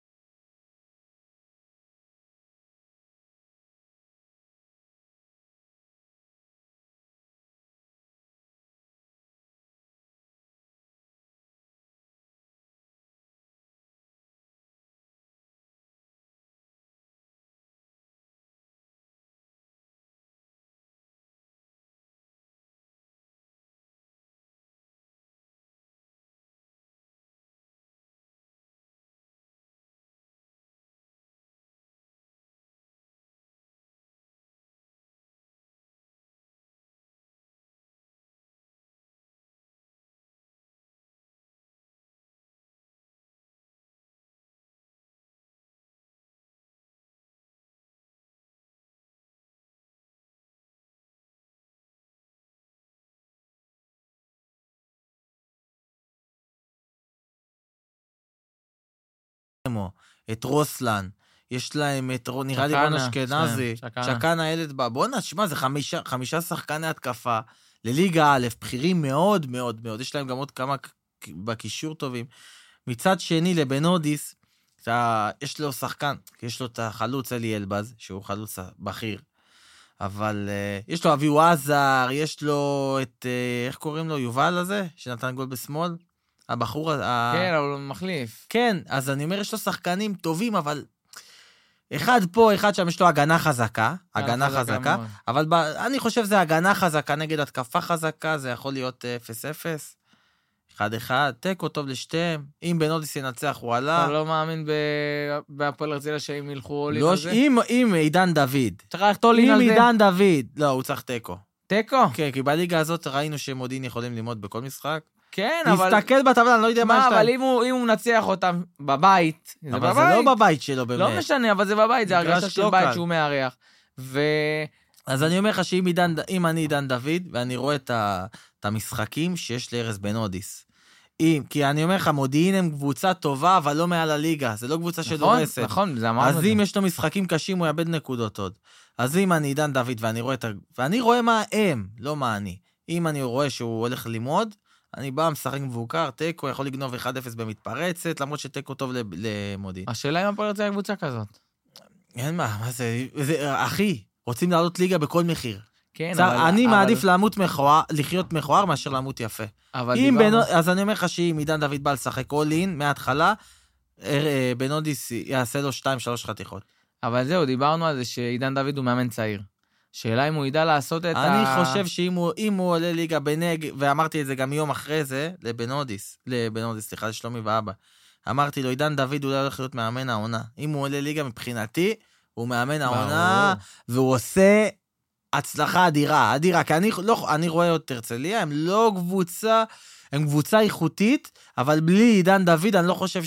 את רוסלן, יש להם את, נראה לי רון אשכנזי, שקנה הילד בה, בוא נשמע, זה 5 שחקני התקפה, לליגה א', בכירים מאוד מאוד מאוד, יש להם גם עוד כמה בקישור טובים. מצד שני, לבנודיס, יש לו שחקן, יש לו את החלוץ אלי אלבז, שהוא חלוץ בכיר, אבל יש לו אביהו עזר, יש לו את, איך קוראים לו, יובל הזה, שנתן גול בשמאל? הבחור, כן, אבל הוא מחליף. כן, אז אני אומר, יש לו שחקנים טובים, אבל אחד פה, אחד שם, יש לו הגנה חזקה, הגנה חזקה, מאוד. אבל אני חושב זה הגנה חזקה נגד התקפה חזקה, זה יכול להיות 0-0, 1-1, תיקו טוב לשתיהם, אם בנודיס ינצח הוא עלה. אתה לא מאמין בהפועל הרצליה שהם ילכו אולין לא, על זה? אם עידן דוד, צריך ללכת אולין על אם זה? עידן דוד, לא, הוא צריך תיקו. תיקו? כן, כי בליגה הזאת ראינו שמודיעין יכולים ללמוד בכל משחק. כן, אבל... תסתכל בטבלה, אני לא יודע מה יש אבל להם. אם הוא מנצח אותם בבית, זה אבל בבית. זה לא בבית שלו באמת. לא משנה, אבל זה בבית, זה מגרש הרגשה של לא בית קל. שהוא מארח. אז אני אומר לך שאם אני עידן דוד, ואני רואה את המשחקים שיש לארז בנודיס. כי אני אומר לך, מודיעין הם קבוצה טובה, אבל לא מעל הליגה. זה לא קבוצה שדורסת. נכון, זה אמרנו את אז זה. אם יש לו משחקים קשים, הוא יאבד נקודות עוד. אז אם אני עידן דוד, ואני רואה מה הם, לא מה אני. אם אני רואה שהוא הולך ללמוד, אני בא, משחק מבוקר, תיקו, יכול לגנוב 1-0 במתפרצת, למרות שתיקו טוב למודיעין. השאלה אם הפועל הרצליה קבוצה כזאת. אין מה זה, אחי, רוצים לעלות ליגה בכל מחיר. כן, אני מעדיף לחיות מכוער מאשר למות יפה. אז אני אומר לך שאם עידן דוד בא לשחק אולין מההתחלה, בנודיס יעשה לו 2-3 חתיכות. אבל זהו, דיברנו על זה שעידן דוד הוא מאמן צעיר. שאלה אם הוא ידע לעשות את אני חושב שאם הוא עולה ליגה בנג, ואמרתי את זה גם יום אחרי זה, לבנודיס, סליחה, לשלומי ואבא. אמרתי לו, עידן דוד אולי הולך להיות מאמן העונה. אם הוא עולה ליגה מבחינתי, הוא מאמן העונה, והוא עושה הצלחה אדירה, כי אני רואה את הרצליה, הם לא קבוצה, הם קבוצה איכותית, אבל בלי עידן דוד, אני לא חושב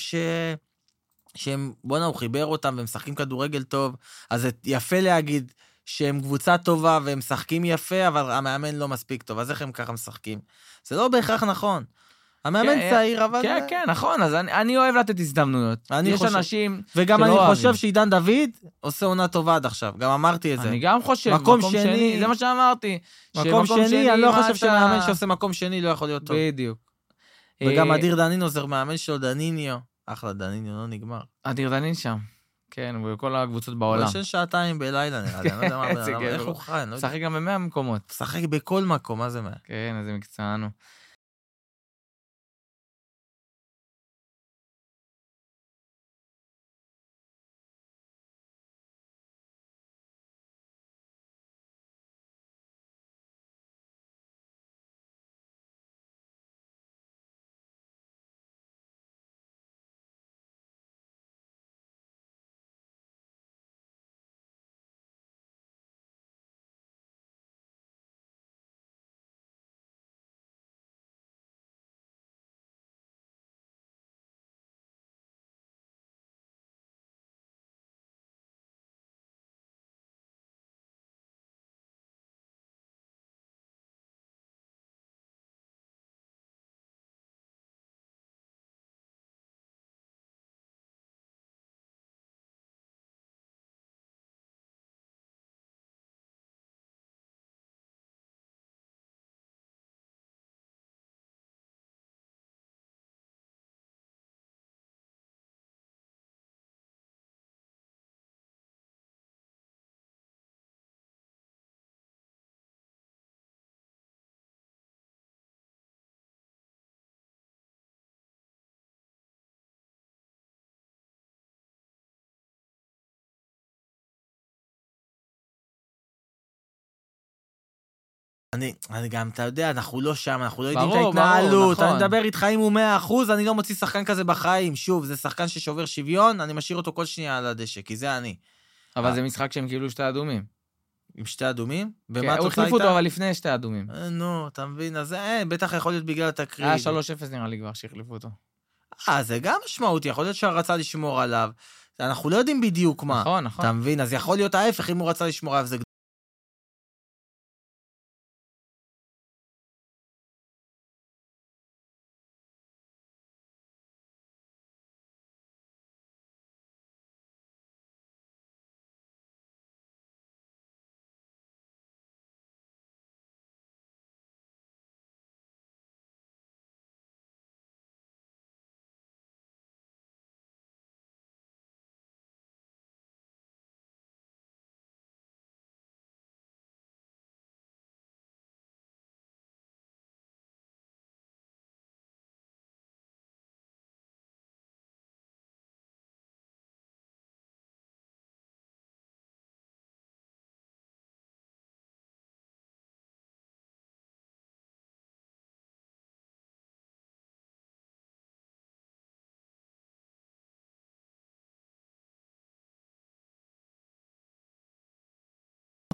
שהם, בוא'נה, הוא חיבר אותם, והם משחקים כדורגל טוב, אז זה יפה להגיד שהם קבוצה טובה, והם משחקים יפה, אבל המאמן לא מספיק טוב, אז איך הם ככה משחקים? זה לא בהכרח נכון. המאמן צעיר, אבל... כן, כן, נכון, אז אני אוהב לתת הזדמנויות. יש אנשים וגם אני חושב שעידן דוד עושה עונה טובה עד עכשיו, גם אמרתי את זה. אני גם חושב, מקום שני, זה מה שאמרתי. מקום שני, אני לא חושב שמאמן שעושה מקום שני לא יכול להיות טוב. בדיוק. וגם אדיר דנינו זה מאמן שלו, דניניו. אחלה, דניניו לא נגמר. אדיר דנין שם. כן, וכל הקבוצות בעולם. הוא ישן שעתיים בלילה נראה לי, אני לא יודע מה, איך הוא חי, שחק גם ב100 מקומות. שחק בכל מקום, מה זה 100? כן, איזה מקצוענו. אני גם, אתה יודע, אנחנו לא שם, אנחנו לא יודעים את ברור, ההתנהלות, נכון. אני מדבר איתך אם הוא 100%, אני לא מוציא שחקן כזה בחיים, שוב, זה שחקן ששובר שוויון, אני משאיר אותו כל שנייה על הדשא, כי זה אני. אבל זה משחק שהם קיבלו 2 אדומים. עם 2 אדומים? ומה הוא התוצאה החליף הייתה? אותו, אבל לפני 2 אדומים. נו, אתה מבין, אז בטח יכול להיות בגלל התקרית. היה 3-0 נראה לי כבר שהחליפו אותו. זה גם משמעותי, יכול להיות שרצה לשמור עליו, אנחנו לא יודעים בדיוק מה. נכון, נכון. אתה מבין, אז יכול להיות ההפך, אם הוא רצה לשמור עליו, זה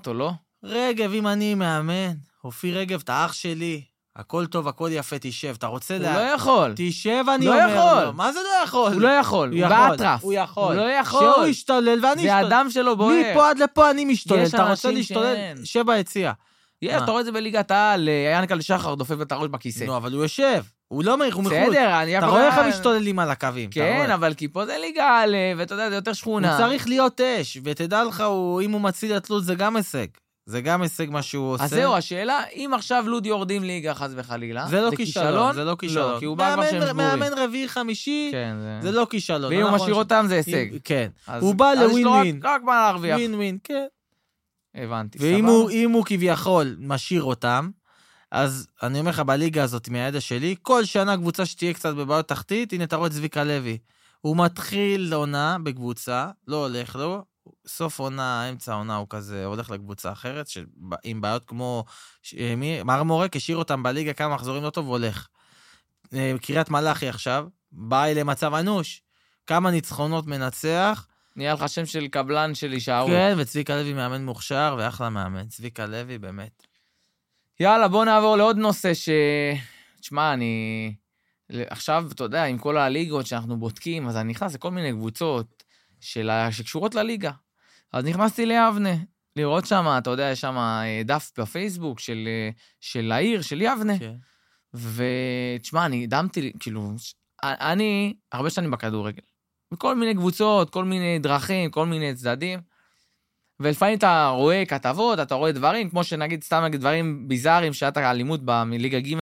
אותו, לא? רגב, אם אני מאמן, אופיר רגב, אתה אח שלי, הכל טוב, הכל יפה, תשב. אתה רוצה הוא לא יכול. תשב, אני לא אומר יכול. לו. מה זה לא יכול? הוא לא יכול, הוא באטרף. הוא יכול. הוא לא יכול. שהוא ישתולל ואני אשתולל. והדם שלו בוער. מפה עד לפה אני משתולל. יש אתה רוצה אנשים להשתולל? שאין. שב ביציאה. יש, אתה רואה את זה בליגת העל, ינקל שחר דופק את הראש בכיסא. נו, אבל הוא יושב. הוא לא הוא מחוץ. בסדר, אני אתה רואה איך הם משתוללים על הקווים. כן, אבל כי פה זה ליגה א', ואתה יודע, זה יותר שכונה. הוא צריך להיות אש, ותדע לך, אם הוא מציל את לוד, זה גם הישג. זה גם הישג מה שהוא עושה. אז זהו, השאלה, אם עכשיו לוד יורדים ליגה חס וחלילה, זה לא כישלון, זה לא כישלון. לא, כי הוא בא כבר שהם שבורים. מאמן רביעי חמישי, כן, זה לא כישלון. ואם הוא משאיר אותם זה הישג. כן. הוא בא לווין ווין. רק מה להרוויח. ווין ווין, כן. הבנתי, ואם הוא כביכול משאיר אותם, אז אני אומר לך, בליגה הזאת, מהידע שלי, כל שנה קבוצה שתהיה קצת בבעיות תחתית, הנה אתה רואה את צביקה לוי. הוא מתחיל עונה בקבוצה, לא הולך לו, סוף עונה, אמצע עונה, הוא כזה הולך לקבוצה אחרת, עם בעיות כמו, מר מורק השאיר אותם בליגה כמה מחזורים לא טוב, והולך. קריית מלאכי עכשיו, בא אלה מצב אנוש, כמה ניצחונות מנצח. נהיה לך שם של קבלן של הישארות. כן, וצביקה לוי מאמן מוכשר, ואחלה מאמן. צביקה לוי באמת. יאללה, בוא נעבור לעוד נושא תשמע, עכשיו, אתה יודע, עם כל הליגות שאנחנו בודקים, אז אני נכנס לכל מיני קבוצות שקשורות לליגה. אז נכנסתי ליבנה, לראות שם, אתה יודע, יש שם דף בפייסבוק של העיר, של יבנה. ותשמע, אני דמתי, כאילו, אני הרבה שנים בכדורגל. בכל מיני קבוצות, כל מיני דרכים, כל מיני צדדים. ולפעמים אתה רואה כתבות, אתה רואה דברים, כמו שנגיד, סתם נגיד דברים ביזאריים, שעת האלימות בליגה ג'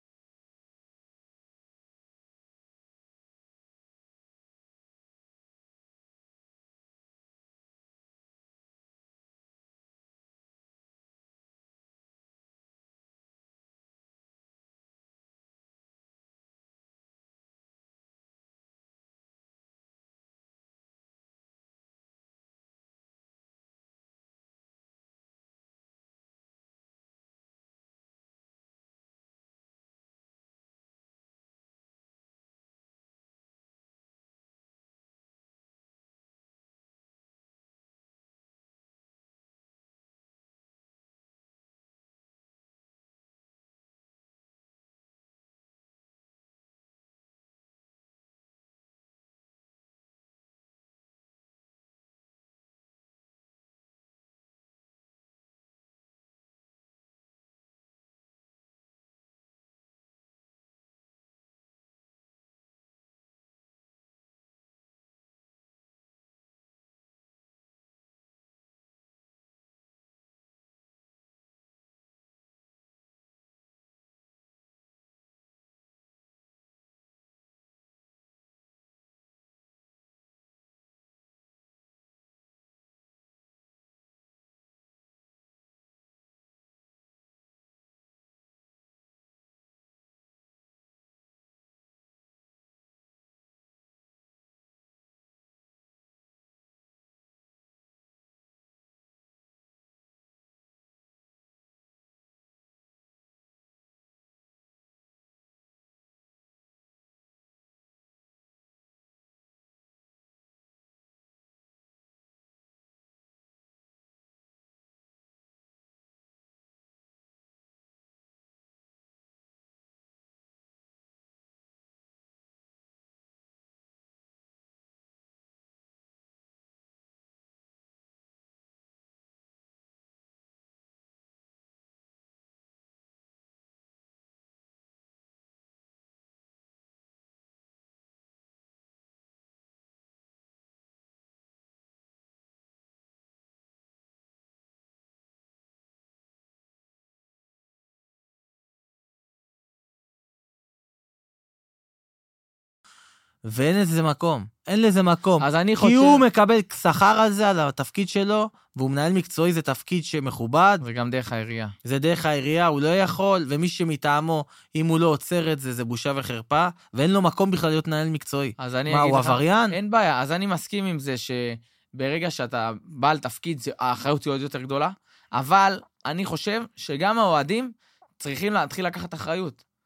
ואין לזה מקום. אין לזה מקום. אז אני כי חושב... הוא מקבל שכר על זה, על התפקיד שלו, והוא מנהל מקצועי, זה תפקיד שמכובד. וגם דרך העירייה. זה דרך העירייה, הוא לא יכול, ומי שמטעמו, אם הוא לא עוצר את זה, זה בושה וחרפה, ואין לו מקום בכלל להיות מנהל מקצועי. מה, הוא עבריין? אין בעיה, אז אני מסכים עם זה שברגע שאתה בעל תפקיד, האחריות היא עוד יותר גדולה, אבל אני חושב שגם האוהדים צריכים להתחיל לקחת אחריות.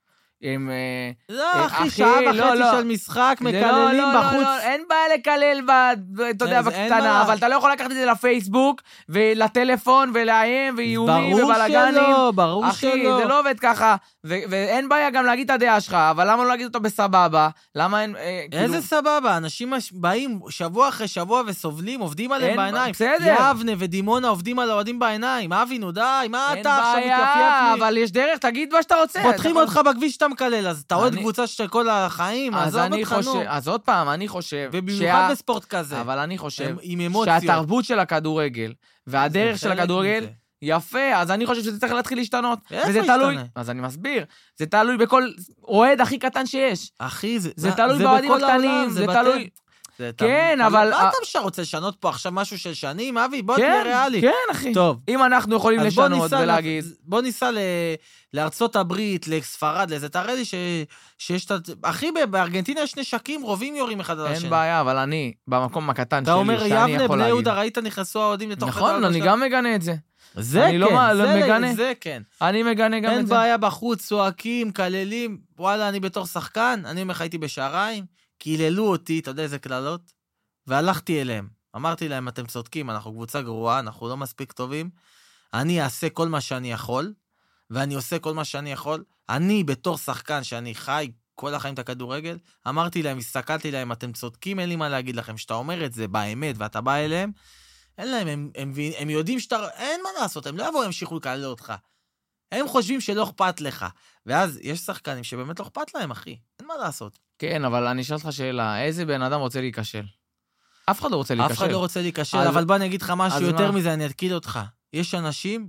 הם... לא, אחי, שעה וחצי של משחק, מקללים בחוץ. לא, אין בעיה לקלל, אתה יודע, בקטנה, אבל אתה לא יכול לקחת את זה לפייסבוק, ולטלפון, ולאיים, ואיומים, ובלגנים. ברור שלא. אחי, זה לא עובד ככה, ואין בעיה גם להגיד את הדעה שלך, אבל למה לא להגיד אותו בסבבה? למה אין... איזה סבבה? אנשים באים שבוע אחרי שבוע וסובלים, עובדים עליהם בעיניים. בסדר. יבנה ודימונה עובדים על האוהדים בעיניים. אבי, נו די, מה אתה עכשיו אין מתייפייף בעיה, לי? אבל יש דרך, תגיד מה שאתה רוצה. פותחים אותך בכביש שאתה מקלל, אז אתה אוהד קבוצה של כל החיים, אז עזוב אותך, נו. אז עוד פעם, אני חושב... ובמיוחד בספורט כזה. אבל אני חושב עם אמוציות. שהתרבות של הכדורגל, והדרך של הכדורגל, יפה, אז אני חושב שזה צריך להתחיל להשתנות. איפה ישתנה? אז אני מסביר, זה תלוי בכל אוהד הכי קטן שיש. אחי, זה תלוי באוהדים הקטנים, זה תלוי... כן, אבל... מה אתה רוצה לשנות פה עכשיו משהו של שנים, אבי? בוא תהיה ריאלי. כן, אחי. טוב. אם אנחנו יכולים לשנות ולהגיד... בוא ניסע לארצות הברית, לספרד, לזה. תראה לי שיש... אחי, בארגנטינה יש נשקים, רובים יורים אחד על השני. אין בעיה, אבל אני, במקום הקטן שלי, אתה אומר, שאני יכול להגיד... יבנה, בני יהודה, ראית נכנסו האוהדים לתוך... נכון, אני גם מגנה את זה. זה כן, זה כן. אני מגנה גם את זה. אין בעיה בחוץ, צועקים, כללים. וואלה, אני בתור שחקן, אני אומר, הייתי בשעריים, קיללו אותי, אתה יודע איזה כללות? והלכתי אליהם. אמרתי להם, אתם צודקים, אנחנו קבוצה גרועה, אנחנו לא מספיק טובים. אני אעשה כל מה שאני יכול, ואני עושה כל מה שאני יכול. אני בתור שחקן שאני חי כל החיים את הכדורגל, אמרתי להם, הסתכלתי להם, אתם צודקים, אין לי מה להגיד לכם, שאתה אומר את זה באמת, ואתה בא אליהם, אין להם, הם יודעים שאתה, אין מה לעשות, הם לא יבואו, ימשיכו לקלל אותך. הם חושבים שלא אכפת לך. ואז יש שחקנים שבאמת לא אכפת להם, אחי. אין מה לעשות. כן, אבל אני אשאל אותך שאלה, איזה בן אדם רוצה להיכשל? אף אחד לא רוצה להיכשל. אף אחד לא רוצה להיכשל, אבל בוא אני אגיד לך משהו יותר מזה, אני אתקיל אותך. יש אנשים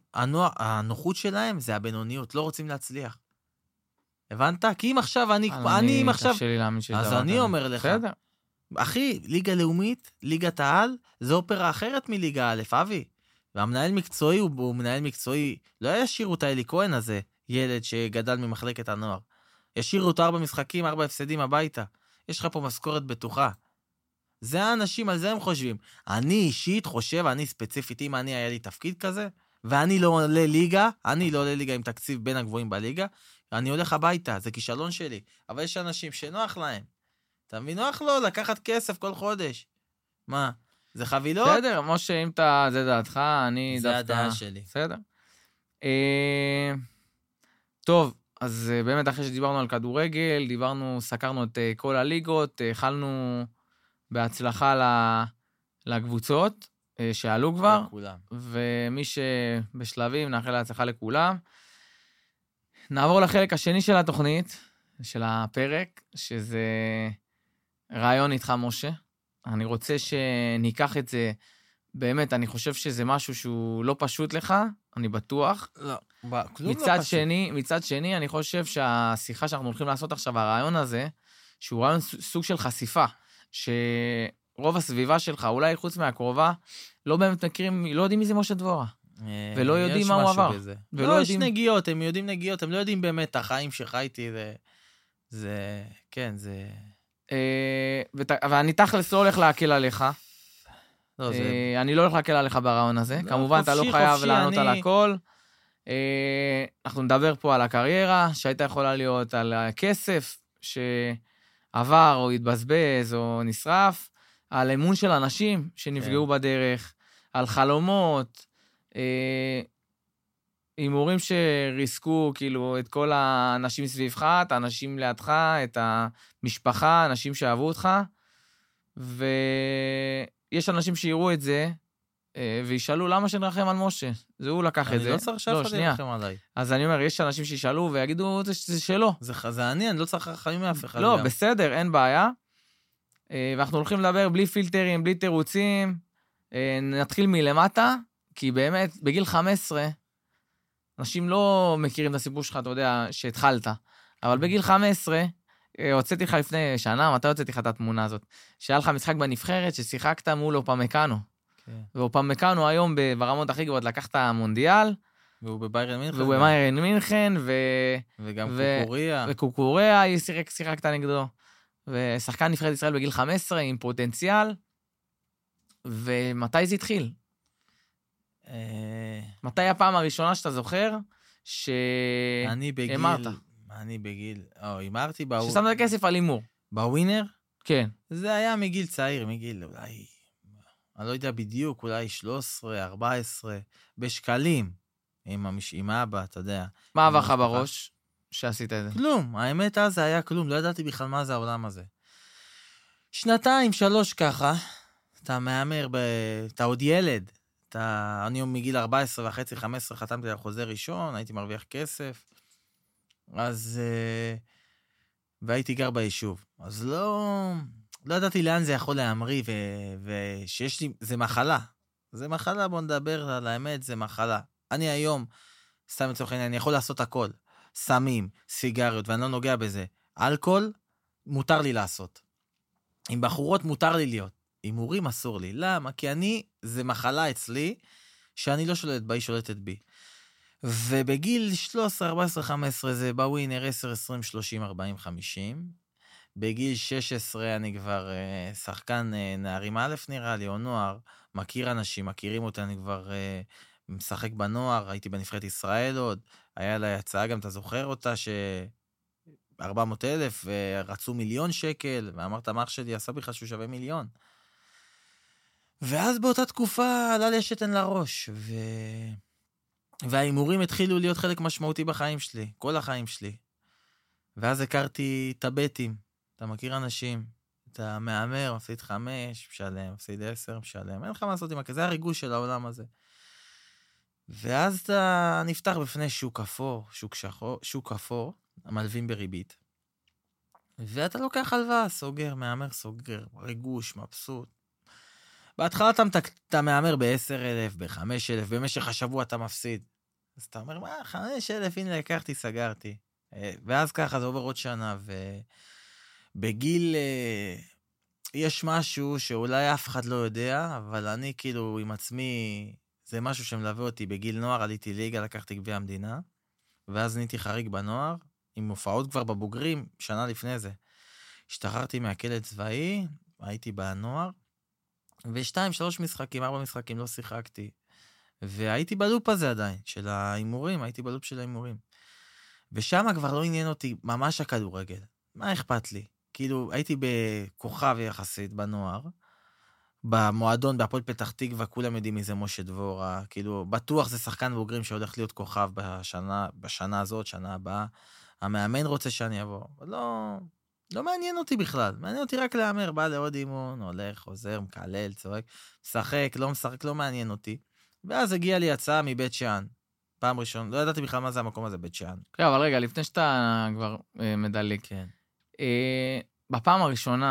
שהנוחות שלהם זה הבינוניות, לא רוצים להצליח. הבנת? כי אם עכשיו אני אם עכשיו... אז אני אומר לך. בסדר. אחי, ליגה לאומית, ליגת העל, זה אופרה אחרת מליגה א', אבי. והמנהל מקצועי הוא מנהל מקצועי, לא ישירו את אלי כהן הזה, ילד שגדל ממחלקת הנוער. ישירו אותו 4 משחקים, 4 הפסדים הביתה. יש לך פה משכורת בטוחה. זה האנשים, על זה הם חושבים. אני אישית חושב, אני ספציפית, אם אני היה לי תפקיד כזה, ואני לא עולה ליגה, עם תקציב בין הגבוהים בליגה, אני הולך הביתה, זה כישלון שלי. אבל יש אנשים שנוח להם. אתה מבין, נוח לו לקחת כסף כל חודש. מה? זה חבילות? בסדר, משה, אם אתה, זה דעתך, אני זה הדעה שלי. בסדר. טוב, אז באמת אחרי שדיברנו על כדורגל, סקרנו את כל הליגות, החלנו בהצלחה לקבוצות שעלו כבר, ומי שבשלבים נאחל להצלחה לכולם. נעבור לחלק השני של התוכנית, של הפרק, שזה רעיון איתך, משה. אני רוצה שניקח את זה, באמת, אני חושב שזה משהו שהוא לא פשוט לך, אני בטוח. לא, כלום לא פשוט. מצד שני, אני חושב שהשיחה שאנחנו הולכים לעשות עכשיו, הרעיון הזה, שהוא רעיון סוג של חשיפה, שרוב הסביבה שלך, אולי חוץ מהקרובה, לא באמת מכירים, לא יודעים מי זה משה דבורה. ולא יודעים מה הוא עבר. לא, יש נגיעות, הם יודעים נגיעות, הם לא יודעים באמת, החיים שחייתי, זה, כן, זה... ואני תכלס לא הולך להקל עליך. אני לא הולך להקל עליך ברעיון הזה. כמובן, אתה לא חייב לענות על הכל. אנחנו נדבר פה על הקריירה, שהייתה יכולה להיות על הכסף שעבר או התבזבז או נשרף, על אמון של אנשים שנפגעו בדרך, על חלומות, הימורים שריסקו כאילו את כל האנשים סביבך, את האנשים לידך, את המשפחה, אנשים שאהבו אותך, ויש אנשים שיראו את זה, וישאלו למה שנרחם על משה. זה הוא לקח את זה. אני לא צריך שאף אחד ירחם עליי. אז אני אומר, יש אנשים שישאלו ויגידו, זה שלו. זה אני לא צריך רחמים מאף אחד. לא, בסדר, אין בעיה. ואנחנו הולכים לדבר בלי פילטרים, בלי תירוצים. נתחיל מלמטה, כי באמת, בגיל 15, אנשים לא מכירים את הסיפור שלך, אתה יודע, שהתחלת. אבל בגיל 15, הוצאתי לך לפני שנה, מתי הוצאתי לך את התמונה הזאת? שהיה לך משחק בנבחרת ששיחקת מול אופמקאנו. ואופמקאנו היום ברמות הכי גבוהות לקח את המונדיאל. והוא בביירן מינכן. והוא בביירן מינכן, וגם קוקוריה. וקוקוריה, שיחקת נגדו. ושחקן נבחרת ישראל בגיל 15 עם פוטנציאל. ומתי זה התחיל? מתי הפעם הראשונה שאתה זוכר אני בגיל... אני בגיל... הימרתי ששמת כסף על הימור. בווינר? כן. זה היה מגיל צעיר, מגיל אולי... אני לא יודע בדיוק, אולי 13, 14, בשקלים, עם אבא, אתה יודע. מה עבר לך בראש שעשית את זה? כלום, האמת אז זה היה כלום, לא ידעתי בכלל מה זה העולם הזה. 2, 3 ככה, אתה מאמר, אתה עוד ילד, אני מגיל 14 וחצי, 15, חתמתי על חוזה ראשון, הייתי מרוויח כסף, אז, והייתי גר ביישוב, אז לא ידעתי לאן זה יכול להמריא, ושיש לי, זה מחלה, בוא נדבר על האמת, זה מחלה. אני היום, סתם לצורך העניין, אני יכול לעשות הכל, סמים, סיגריות, ואני לא נוגע בזה. אלכוהול, מותר לי לעשות. עם בחורות מותר לי להיות. הימורים אסור לי. למה? כי זה מחלה אצלי, שאני לא שולטת בה, היא שולטת בי. ובגיל 13, 14, 15 זה בווינר 10, 20, 30, 40, 50. בגיל 16 אני כבר שחקן נערים א' נראה לי, או נוער, מכיר אנשים, מכירים אותי, אני כבר משחק בנוער, הייתי בנבחרת ישראל עוד, היה לה הצעה גם, אתה זוכר אותה, 400,000, ורצו 1,000,000 שקל, ואמרת, מה אח שלי עשה בכלל שהוא שווה 1,000,000. ואז באותה תקופה עלה לי השתן לראש, וההימורים התחילו להיות חלק משמעותי בחיים שלי, כל החיים שלי. ואז הכרתי את הבטים, אתה מכיר אנשים, אתה מאמר, מפסיד 5, משלם, מפסיד 10, משלם, אין לך מה לעשות עם הכזה, זה הריגוש של העולם הזה. ואז אתה נפתח בפני שוק אפור, שוק אפור, המלווים בריבית. ואתה לוקח הלוואה, סוגר, מאמר, סוגר, ריגוש, מבסוט. בהתחלה אתה מאמר ב10,000, ב5,000, במשך השבוע אתה מפסיד. אז אתה אומר, מה, 5,000, הנה לקחתי, סגרתי. ואז ככה זה עובר עוד שנה, ובגיל יש משהו שאולי אף אחד לא יודע, אבל אני כאילו עם עצמי, זה משהו שמלווה אותי. בגיל נוער עליתי ליגה, לקחתי גביע המדינה, ואז נהייתי חריג בנוער, עם הופעות כבר בבוגרים, שנה לפני זה. השתחררתי מהכלא צבאי, הייתי בנוער, 2, 3 משחקים, 4 משחקים, לא שיחקתי. והייתי בלופ הזה עדיין, של האימורים, הייתי בלופ של האימורים. ושם כבר לא עניין אותי ממש הכדורגל. מה אכפת לי? כאילו, הייתי בכוכב יחסית בנוער, במועדון, בהפועל פתח תקווה, כולם יודעים מי זה משה דבורה, כאילו, בטוח זה שחקן בוגרים שהולך להיות כוכב בשנה הזאת, שנה הבאה. המאמן רוצה שאני אבוא. לא מעניין אותי בכלל, מעניין אותי רק לאמר, בא לעוד אימון, הולך, חוזר, מקלל, צועק, משחק, לא משחק, לא מעניין אותי. ואז הגיעה לי הצעה מבית שאן. פעם ראשון, לא ידעתי בכלל מה זה המקום הזה, בית שאן. כן, אבל רגע, לפני שאתה כבר מדליק. כן. בפעם הראשונה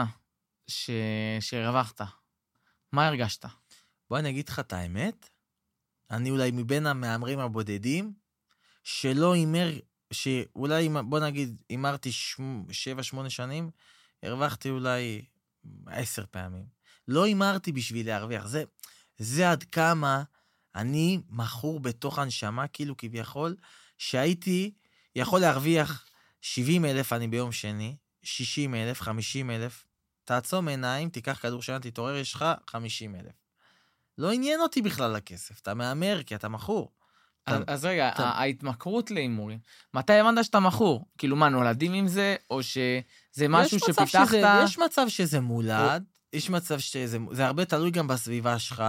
שהרווחת, מה הרגשת? בוא אני אגיד לך את האמת, אני אולי מבין המאמרים הבודדים, שלא אימר, שאולי, בוא נגיד, אימרתי 7-8 שנים, הרווחתי אולי 10 פעמים. לא אימרתי בשביל להרוויח. זה עד כמה אני מכור בתוך הנשמה, כאילו כביכול, שהייתי יכול להרוויח 70,000 אני ביום שני, 60,000, 50,000, תעצום עיניים, תיקח כדור שנה, תתעורר, יש לך 50,000. לא עניין אותי בכלל לכסף, אתה מאמר, כי אתה מכור. אז רגע, ההתמכרות להימורים, מתי הבנת שאתה מכור? כאילו מה, נולדים עם זה, או שזה משהו שפיתחת? יש מצב שזה מולד, יש מצב שזה, זה הרבה תלוי גם בסביבה שלך,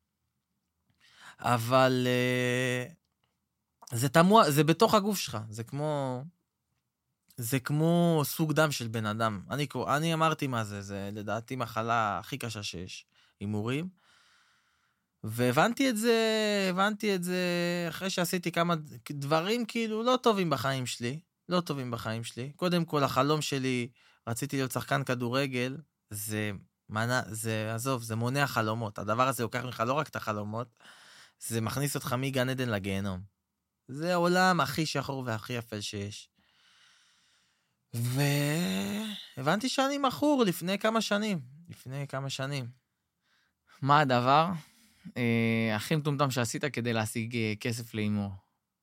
אבל זה תמוה, זה בתוך הגוף שלך, זה כמו סוג דם של בן אדם. אני אמרתי מה זה, זה לדעתי מחלה הכי קשה שיש, הימורים. והבנתי את זה אחרי שעשיתי כמה דברים כאילו לא טובים בחיים שלי. קודם כל, החלום שלי, רציתי להיות שחקן כדורגל, זה מונע חלומות. הדבר הזה לוקח לך לא רק את החלומות, זה מכניס אותך מגן עדן לגיהנום. זה העולם הכי שחור והכי אפל שיש. והבנתי שאני מכור לפני כמה שנים. מה הדבר הכי מטומטם שעשית כדי להשיג כסף להימור?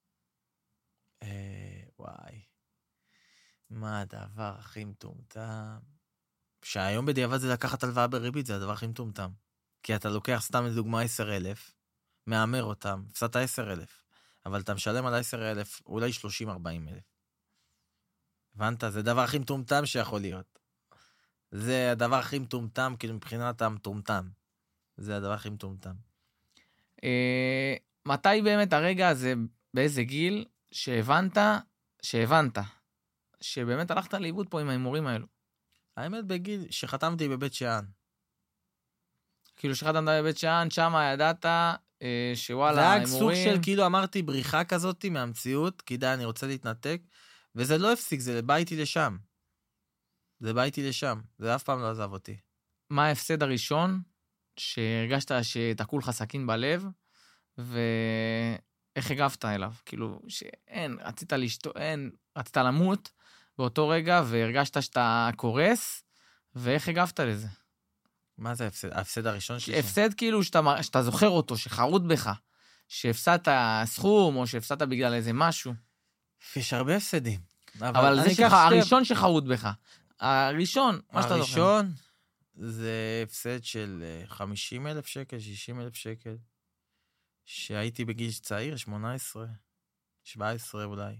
וואי. מה הדבר הכי מטומטם? שהיום בדיעבד זה לקחת הלוואה בריבית, זה הדבר הכי מטומטם. כי אתה לוקח סתם לדוגמה 10,000, מאמר אותם, הפסדת 10,000, אבל אתה משלם על 10,000, אולי 30-40,000. הבנת? זה הדבר הכי מטומטם שיכול להיות. זה הדבר הכי מטומטם, כאילו מבחינת המטומטם. זה הדבר הכי מטומטם. מתי באמת הרגע הזה, באיזה גיל, שהבנת, שבאמת הלכת לאיבוד פה עם ההימורים האלו? האמת בגיל שחתמתי בבית שאן. כאילו שחתמת בבית שאן, שם ידעת שוואלה, זה היה ההימורים... סוג של, כאילו אמרתי, בריחה כזאת מהמציאות, כי די, אני רוצה להתנתק, וזה לא הפסיק, זה בא איתי לשם. זה אף פעם לא עזב אותי. מה ההפסד הראשון שהרגשת שתקעו לך סכין בלב, ואיך הגבת אליו? כאילו, שאין, רצית למות באותו רגע, והרגשת שאתה קורס, ואיך הגבת לזה? מה זה ההפסד הראשון שלי? הפסד כאילו שאתה זוכר אותו, שחרוט בך, שהפסדת סכום, או שהפסדת בגלל איזה משהו. יש הרבה הפסדים. אבל זה הראשון שחרוט בך. הראשון, מה שאתה זוכר. הראשון זה הפסד של 50,000 שקל, 60,000 שקל, שהייתי בגיל צעיר, 18, 17 אולי.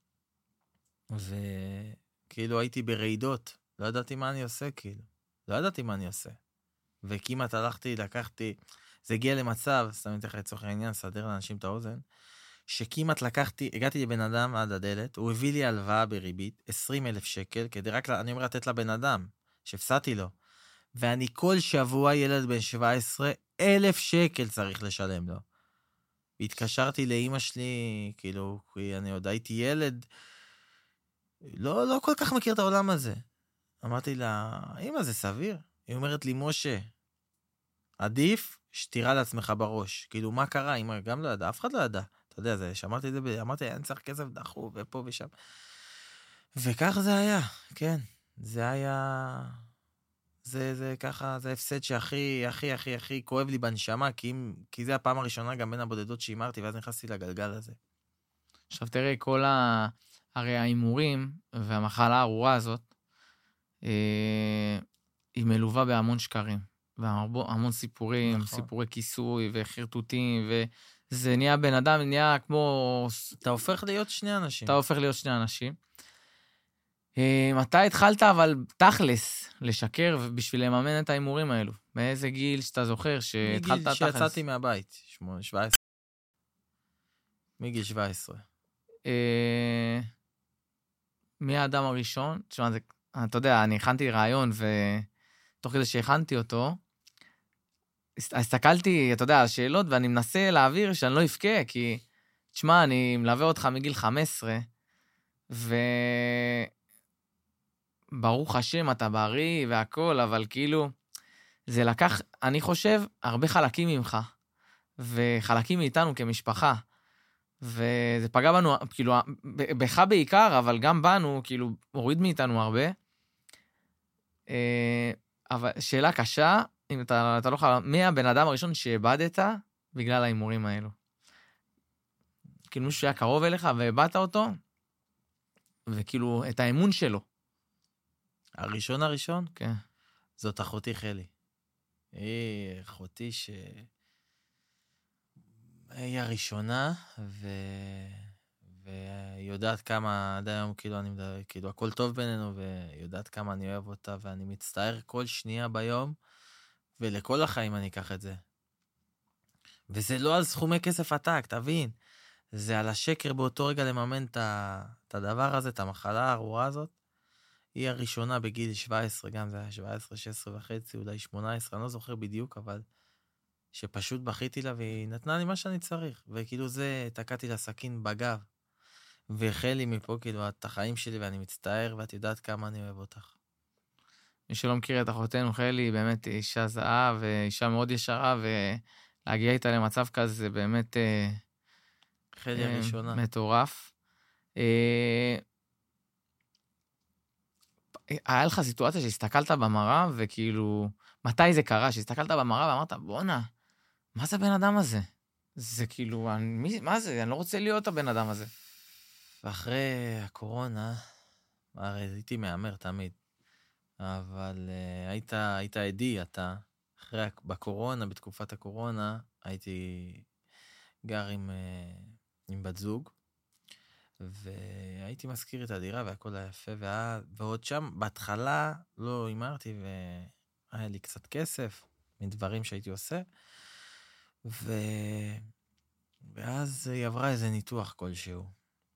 וכאילו הייתי ברעידות, לא ידעתי מה אני עושה, כאילו. לא ידעתי מה אני עושה. וכמעט הלכתי, לקחתי, זה הגיע למצב, סתם נתך לצורך העניין, סדר לאנשים את האוזן, שכמעט לקחתי, הגעתי לבן אדם עד הדלת, הוא הביא לי הלוואה בריבית, 20,000 שקל, כדי רק, אני אומר לתת לבן אדם, שהפסעתי לו. ואני כל שבוע ילד בן 17, 1,000 שקל צריך לשלם לו. והתקשרתי לאמא שלי, כאילו, אני עוד הייתי ילד, לא כל כך מכיר את העולם הזה. אמרתי לה, אמא, זה סביר? היא אומרת לי, משה, עדיף שתירה לעצמך בראש. כאילו, מה קרה? אמא גם לא ידע, אף אחד לא ידע. אתה יודע, זה, שמרתי את זה, אמרתי, אני צריך כסף דחו, ופה ושם. וכך זה היה, כן. זה היה... זה ככה, זה הפסד הכי כואב לי בנשמה, כי זה הפעם הראשונה גם בין הבודדות שהימרתי, ואז נכנסתי לגלגל הזה. עכשיו תראה, הרי ההימורים והמחלה הארורה הזאת, היא מלווה בהמון שקרים, והמון סיפורים, נכון. סיפורי כיסוי וחרטוטים, וזה נהיה בן אדם, נהיה כמו... אתה הופך להיות שני אנשים. מתי התחלת, אבל תכלס, לשקר בשביל לממן את ההימורים האלו? מאיזה גיל שאתה זוכר שהתחלת תכלס? מגיל שיצאתי מהבית, 17. מגיל 17. מי האדם הראשון? תשמע, אתה יודע, אני הכנתי רעיון, ותוך כדי שהכנתי אותו, הסתכלתי, אתה יודע, על שאלות, ואני מנסה להעביר שאני לא אפקה, כי, תשמע, אני מלווה אותך מגיל 15, ברוך השם, אתה בריא והכל, אבל כאילו, זה לקח, אני חושב, הרבה חלקים ממך, וחלקים מאיתנו כמשפחה, וזה פגע בנו, כאילו, בך בעיקר, אבל גם בנו, כאילו, הוריד מאיתנו הרבה. אבל שאלה קשה, אם אתה לא יכול, מי הבן אדם הראשון שאיבדת בגלל ההימורים האלו? כאילו, מישהו שהיה קרוב אליך ואיבדת אותו, וכאילו, את האמון שלו. הראשון? כן. זאת אחותי חלי. היא אחותי היא הראשונה, והיא יודעת כמה, עד היום, כאילו, הכל טוב בינינו, והיא יודעת כמה אני אוהב אותה, ואני מצטער כל שנייה ביום, ולכל החיים אני אקח את זה. וזה לא על סכומי כסף עתק, תבין. זה על השקר באותו רגע לממן את הדבר הזה, את המחלה הארורה הזאת. היא הראשונה בגיל 17, גם זה היה 17, 16 וחצי, אולי 18, אני לא זוכר בדיוק, אבל שפשוט בכיתי לה, והיא נתנה לי מה שאני צריך, וכאילו זה, תקעתי לה סכין בגב, והחל לי מפה כאילו את החיים שלי, ואני מצטער, ואת יודעת כמה אני אוהב אותך. מי שלא מכיר את אחותנו חלי, היא באמת אישה זהה, ואישה מאוד ישרה, ולהגיע איתה למצב כזה, זה באמת חלי הראשונה. מטורף. היה לך סיטואציה שהסתכלת במראה, וכאילו, מתי זה קרה? שהסתכלת במראה ואמרת, בונה, מה זה הבן אדם הזה? זה כאילו, מה זה? אני לא רוצה להיות הבן אדם הזה. ואחרי הקורונה, הרי הייתי מאמר תמיד, אבל היית עדי, אתה, בקורונה, בתקופת הקורונה, הייתי גר עם בת זוג, והייתי מזכיר את הדירה והכל היה יפה, ועוד שם, בהתחלה לא הימרתי, והיה לי קצת כסף מדברים שהייתי עושה, ואז היא עברה איזה ניתוח כלשהו.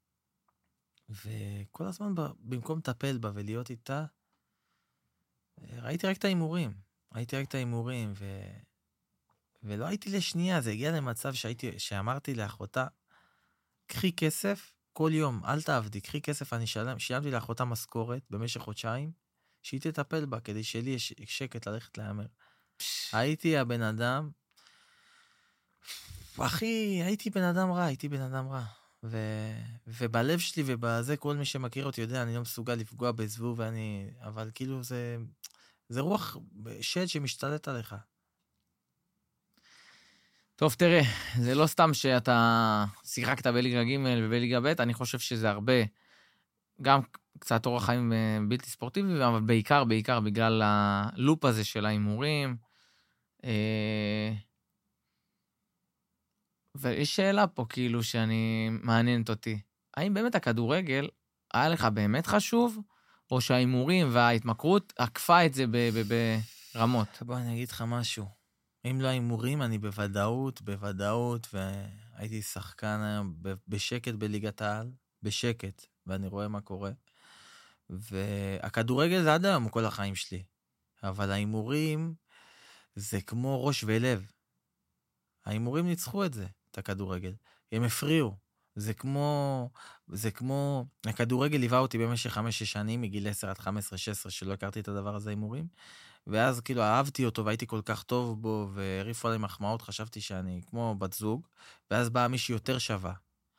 וכל הזמן, במקום לטפל בה ולהיות איתה, ראיתי רק את ההימורים. ולא הייתי לשנייה, זה הגיע למצב שאמרתי לאחותה, קחי כסף כל יום, אל תעבדי, קחי כסף, אני שילמתי לאחותה משכורת במשך חודשיים, שהיא תטפל בה, כדי שלי יש שקט ללכת להיאמר. הייתי הבן אדם, אחי, הייתי בן אדם רע. ובלב שלי ובזה, כל מי שמכיר אותי יודע, אני לא מסוגל לפגוע בזבוב, אבל כאילו זה רוח שד שמשתלט עליך. טוב, תראה, זה לא סתם שאתה שיחקת בליגה ג' ובליגה ב', אני חושב שזה הרבה, גם קצת אורח חיים בלתי ספורטיבי, אבל בעיקר בגלל הלופ הזה של ההימורים. ויש שאלה פה כאילו שאני מעניינת אותי. האם באמת הכדורגל היה לך באמת חשוב, או שההימורים וההתמכרות עקפה את זה ברמות? בוא אני אגיד לך משהו. אם לא ההימורים, אני בוודאות, והייתי שחקן היום בשקט בליגת העל, בשקט, ואני רואה מה קורה. והכדורגל זה עד היום כל החיים שלי. אבל ההימורים זה כמו ראש ולב. ההימורים ניצחו את הכדורגל. הם הפריעו. זה כמו, הכדורגל ליווה אותי במשך 5-6 שנים, מגיל 10 עד 15-16, שלא הכרתי את הדבר הזה, הימורים. ואז כאילו אהבתי אותו, והייתי כל כך טוב בו, והריפו עליי מחמאות, חשבתי שאני כמו בת זוג, ואז באה מישהי יותר שווה.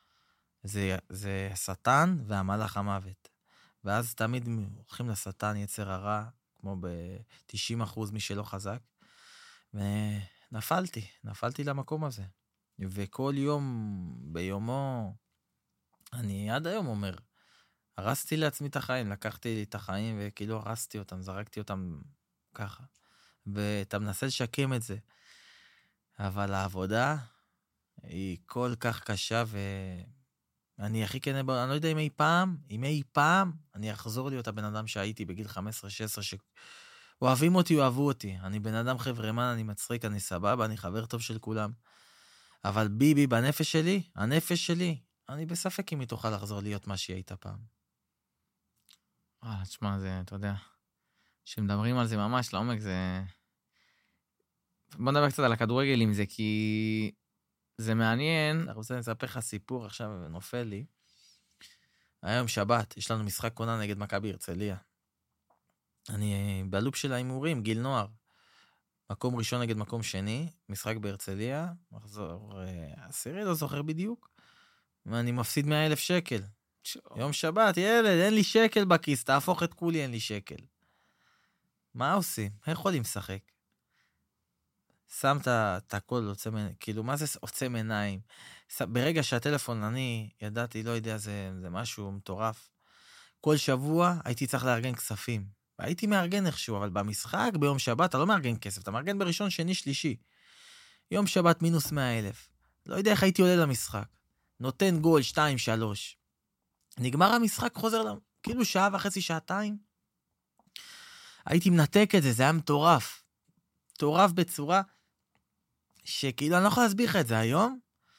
זה השטן והמלאך המוות. ואז תמיד הולכים לשטן, יצר הרע, כמו ב-90% מי שלא חזק, ונפלתי למקום הזה. וכל יום ביומו, אני עד היום אומר, הרסתי לעצמי את החיים, לקחתי לי את החיים וכאילו הרסתי אותם, זרקתי אותם ככה. ואתה מנסה לשקם את זה. אבל העבודה היא כל כך קשה, ואני הכי כן, אני לא יודע אם אי פעם, אני אחזור להיות הבן אדם שהייתי בגיל 15-16, שאוהבים אותי, אוהבו אותי. אני בן אדם חברמן, אני מצחיק, אני סבבה, אני חבר טוב של כולם. אבל ביבי, הנפש שלי, אני בספק אם היא תוכל לחזור להיות מה שהיא הייתה פעם. תשמע, זה, אתה יודע, שמדברים על זה ממש לעומק, זה... בוא נדבר קצת על הכדורגל עם זה, כי זה מעניין. אני רוצה לספר לך סיפור, עכשיו נופל לי. היום שבת, יש לנו משחק קונה נגד מכבי הרצליה. אני בלופ של ההימורים, גיל נוער. מקום ראשון נגד מקום שני, משחק בהרצליה, מחזור 10, לא זוכר בדיוק, ואני מפסיד 100,000 שקל. יום שבת, ילד, אין לי שקל בכיס, תהפוך את כולי, אין לי שקל. מה עושים? איך יכולים לשחק? שמת את הכל, כאילו, מה זה עוצם עיניים? ברגע שהטלפון, אני ידעתי, לא יודע, זה משהו מטורף. כל שבוע הייתי צריך לארגן כספים. הייתי מארגן איכשהו, אבל במשחק, ביום שבת, אתה לא מארגן כסף, אתה מארגן בראשון, שני, שלישי. יום שבת מינוס 100,000. לא יודע איך הייתי עולה למשחק. נותן גול, 2-3. נגמר המשחק, חוזר כאילו שעה וחצי, שעתיים. הייתי מנתק את זה, זה היה מטורף. מטורף בצורה שכאילו אני לא יכול להסביר לך את זה היום.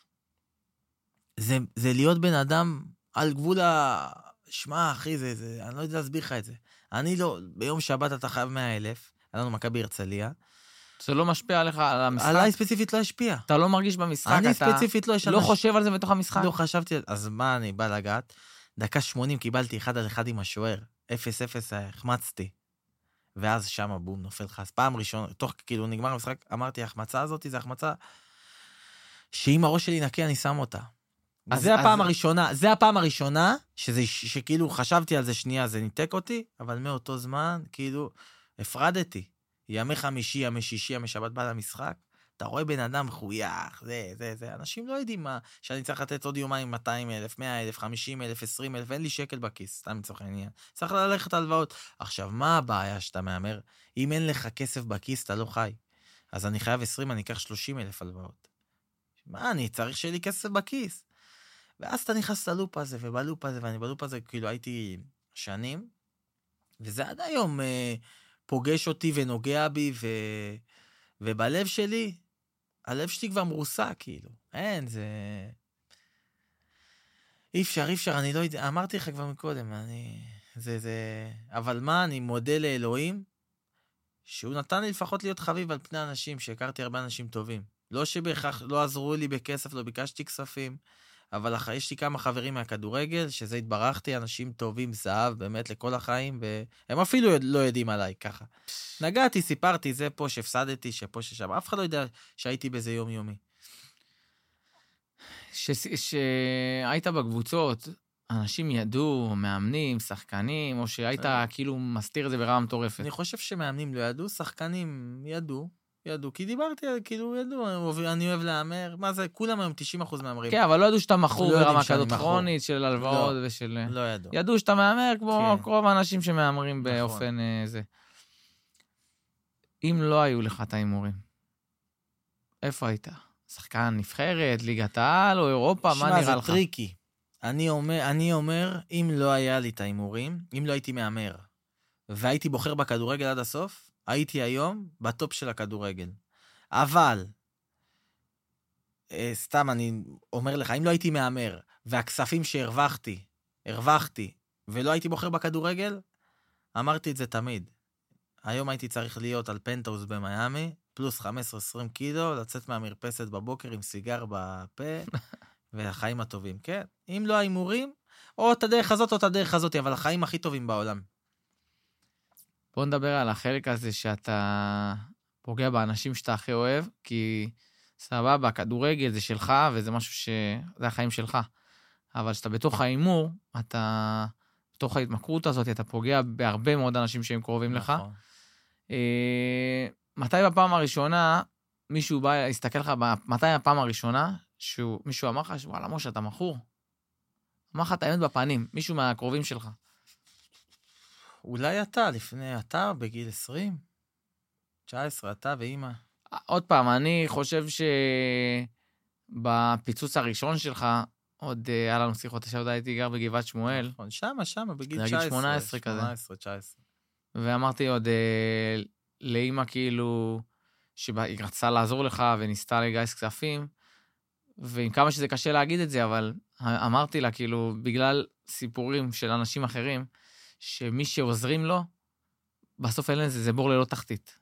זה להיות בן אדם על גבול שמע, אחי, אני לא יודע להסביר לך את זה. אני לא, ביום שבת אתה חייב 100,000, היה לנו מכבי הרצליה. זה לא משפיע עליך על המשחק? עליי ספציפית לא השפיע. אתה לא מרגיש במשחק? אני ספציפית לא השפיע. לא חושב על זה בתוך המשחק? לא חשבתי, אז מה אני בא לגעת? דקה 80 קיבלתי 1-1 עם השוער, 0-0 החמצתי. ואז שם בום, נופל לך. אז פעם ראשונה, תוך כאילו נגמר המשחק, אמרתי, ההחמצה הזאת, זה החמצה שאם הראש שלי נקי, אני שם אותה. אז זה הפעם הראשונה, שכאילו חשבתי על זה שנייה, זה ניתק אותי, אבל מאותו זמן, כאילו, הפרדתי. ימי חמישי, ימי שישי, ימי שבת בא למשחק, אתה רואה בן אדם מחוייך, זה. אנשים לא יודעים מה, שאני צריך לתת עוד יומיים 200,000, 100,000, 50,000, 20,000, אין לי שקל בכיס, סתם מצורך העניין. צריך ללכת הלוואות. עכשיו, מה הבעיה שאתה מאמר? אם אין לך כסף בכיס, אתה לא חי. אז אני חייב 20, אני אקח 30,000 הלוואות. מה, אני צריך שיהיה לי כסף בכיס. ואז אתה נכנס ללופ הזה, ובלופ הזה, ואני בלופ הזה, כאילו הייתי שנים, וזה עד היום פוגש אותי ונוגע בי, ובלב שלי, הלב שלי כבר מרוסק, כאילו. אין, זה... אי אפשר, אני לא יודע, אמרתי לך כבר מקודם, אבל מה, אני מודה לאלוהים, שהוא נתן לי לפחות להיות חביב על פני אנשים, שהכרתי הרבה אנשים טובים. לא שבהכרח לא עזרו לי בכסף, לא ביקשתי כספים, אבל יש לי כמה חברים מהכדורגל, שזה התברכתי, אנשים טובים, זהב, באמת לכל החיים, והם אפילו לא יודעים עליי, ככה. נגעתי, סיפרתי, זה פה שהפסדתי, שפה ששם, אף אחד לא יודע שהייתי בזה יומיומי. שהיית בקבוצות, אנשים ידעו, מאמנים, שחקנים, או שהיית כאילו מסתיר את זה ברמה מטורפת? אני חושב שמאמנים לא ידעו, שחקנים ידעו, כי דיברתי, כאילו ידעו, אני אוהב לאמר, מה זה, כולם היום 90% מאמרים. כן, אבל לא ידעו שאתה מכור ברמה כזאת כרונית של הלוואות ושל... לא ידעו. ידעו שאתה מאמר כמו רוב האנשים שמאמרים באופן זה. אם לא היו לך את האימורים, איפה היית? שחקן נבחרת, ליגת העל או אירופה, מה נראה לך? שמע, זה טריקי. אני אומר, אם לא היה לי את האימורים, אם לא הייתי מאמר, והייתי בוחר בכדורגל עד הסוף, הייתי היום בטופ של הכדורגל. אבל, סתם אני אומר לך, אם לא הייתי מאמר, והכספים הרווחתי, ולא הייתי בוחר בכדורגל, אמרתי את זה תמיד. היום הייתי צריך להיות על פנטהאוס במיימי, פלוס 15-20 קילו, לצאת מהמרפסת בבוקר עם סיגר בפה, והחיים הטובים, כן? אם לא האימורים, או את הדרך הזאת או את הדרך הזאת, אבל החיים הכי טובים בעולם. בוא נדבר על החלק הזה שאתה פוגע באנשים שאתה הכי אוהב, כי סבבה, כדורגל זה שלך, וזה משהו שזה החיים שלך. אבל שאתה בתוך האימור, אתה, בתוך ההתמכרות הזאת, אתה פוגע בהרבה מאוד אנשים שהם קרובים לך. מתי בפעם הראשונה, מישהו בא, הסתכל לך, מתי הפעם הראשונה, מישהו אמר לך, וואלה, משה, אתה מכור. אמר לך את האמת בפנים, מישהו מהקרובים שלך. אולי אתה בגיל 20, 19, אתה ואמא. עוד פעם, אני חושב שבפיצוץ הראשון שלך, עוד היה לנו שיחות, עכשיו הייתי גר בגבעת שמואל. נכון, שמה, בגיל 19. 18 כזה. 18, 19. ואמרתי עוד לאמא כאילו, שהיא רצתה לעזור לך וניסתה לגייס כספים, ועם כמה שזה קשה להגיד את זה, אבל אמרתי לה כאילו, בגלל סיפורים של אנשים אחרים, שמי שעוזרים לו, בסוף אין לזה, זה בור ללא תחתית.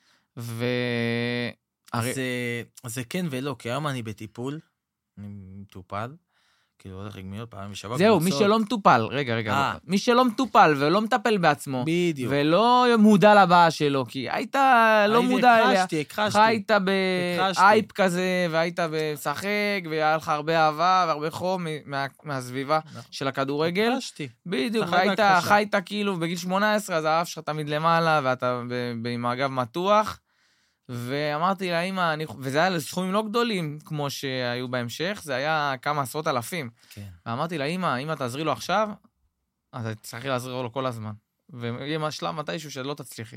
זה כן ולא, כי היום אני בטיפול, אני מטופל, כאילו הולך לגמיות פעמים בשבוע. זהו, מי שלא מטופל, רגע, מי שלא מטופל ולא מטפל בעצמו, בדיוק. ולא מודע לבאה שלו, כי היית לא מודע אליה, היית באייפ כזה, והיית בשחק, והיה לך הרבה אהבה והרבה חום מהסביבה של הכדורגל. בדיוק, והיית כאילו בגיל 18, אז האף שלך תמיד למעלה, ואתה עם הגב מתוח, ואמרתי לה, אמא, וזה היה לסכומים לא גדולים, כמו שהיו בהמשך, זה היה כמה עשרות אלפים. כן. ואמרתי לה, אמא, תעזרי לו עכשיו, אז תצטרכי לעזור לו כל הזמן. ואמא, שלב מתישהו שלא תצליחי.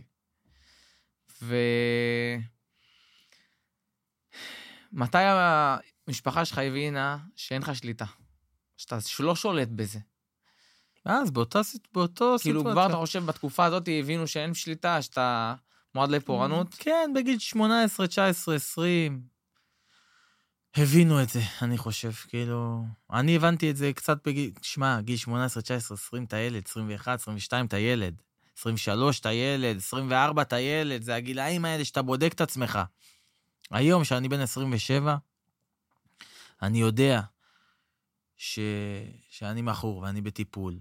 מתי המשפחה שלך הבינה שאין לך שליטה? שאתה לא שולט בזה. אז באותו סיטואציה. כאילו כבר אתה חושב, בתקופה הזאת הבינו שאין שליטה, שאתה מועד לפורענות? כן, בגיל 18, 19, 20. הבינו את זה, אני חושב, כאילו... אני הבנתי את זה קצת בגיל... שמע, גיל 18, 19, 20 אתה ילד, 21, 22 אתה ילד, 23 אתה ילד, 24 אתה ילד, זה הגילאים האלה שאתה בודק את עצמך. היום, שאני בן 27, אני יודע שאני מכור ואני בטיפול,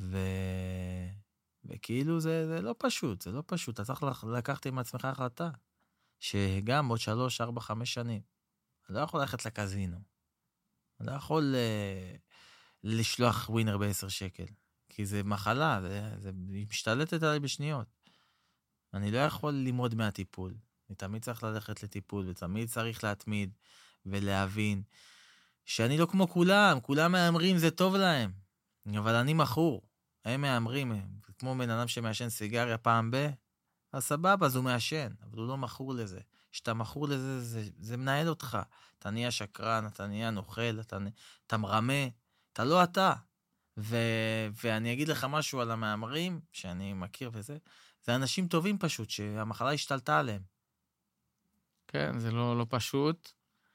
וכאילו זה לא פשוט, זה לא פשוט. אתה צריך לקחת עם עצמך החלטה, שגם עוד 3, 4, 5 שנים, אני לא יכול ללכת לקזינו, אני לא יכול לשלוח ווינר ב10 שקל, כי זה מחלה, זה משתלטת עליי בשניות. אני לא יכול ללמוד מהטיפול, אני תמיד צריך ללכת לטיפול, ותמיד צריך להתמיד ולהבין, שאני לא כמו כולם מאמרים זה טוב להם, אבל אני מכור. הם מאמרים, כמו בן אדם שמאשן סיגריה פעם אז סבבה, אז הוא מאשן, אבל הוא לא מכור לזה. כשאתה מכור לזה, זה מנהל אותך. אתה נהיה שקרן, אתה נהיה נוכל, אתה מרמה, אתה לא אתה. ואני אגיד לך משהו על המאמרים, שאני מכיר וזה, זה אנשים טובים פשוט, שהמחלה השתלטה עליהם. כן, זה לא פשוט.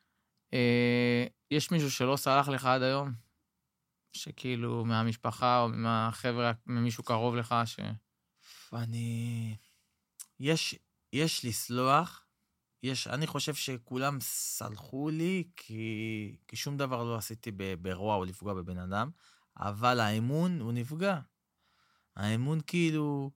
יש מישהו שלא סלח לך עד היום? שכאילו מהמשפחה או מהחבר'ה, ממישהו קרוב לך ש... יש לסלוח, אני חושב שכולם סלחו לי, כי שום דבר לא עשיתי ברוע או לפגוע בבן אדם, אבל האמון הוא נפגע. האמון כאילו...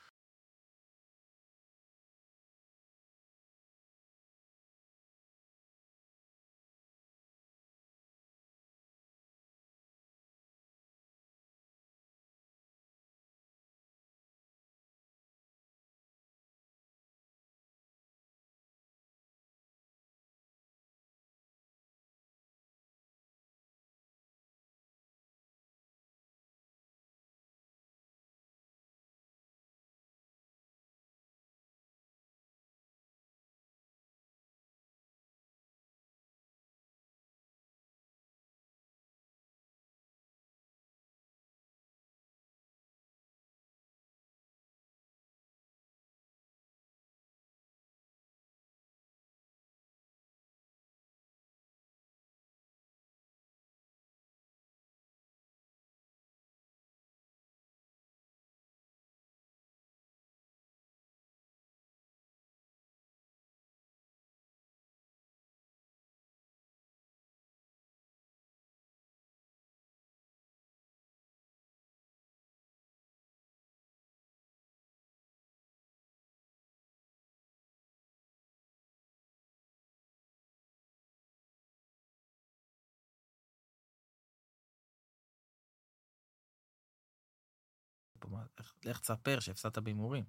לך תספר שהפסדת בהימורים.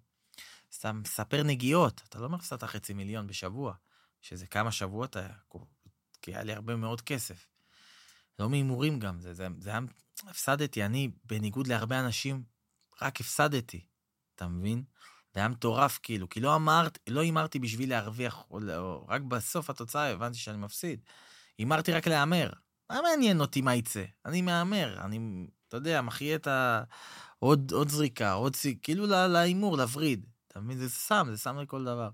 ספר נגיעות, אתה לא אומר הפסדת 500,000 בשבוע, שזה כמה שבועות היה, כי היה לי הרבה מאוד כסף. לא מהימורים גם, זה היה, הפסדתי, אני בניגוד להרבה אנשים, רק הפסדתי, אתה מבין? זה היה מטורף כאילו, כי לא אמרתי בשביל להרוויח, או רק בסוף התוצאה הבנתי שאני מפסיד. אמרתי רק להאמר. מה מעניין אותי מה יצא? אני מאמר, אתה יודע, מחיה את עוד זריקה, כאילו להימור, להבריד. אתה מבין? זה סם לכל דבר.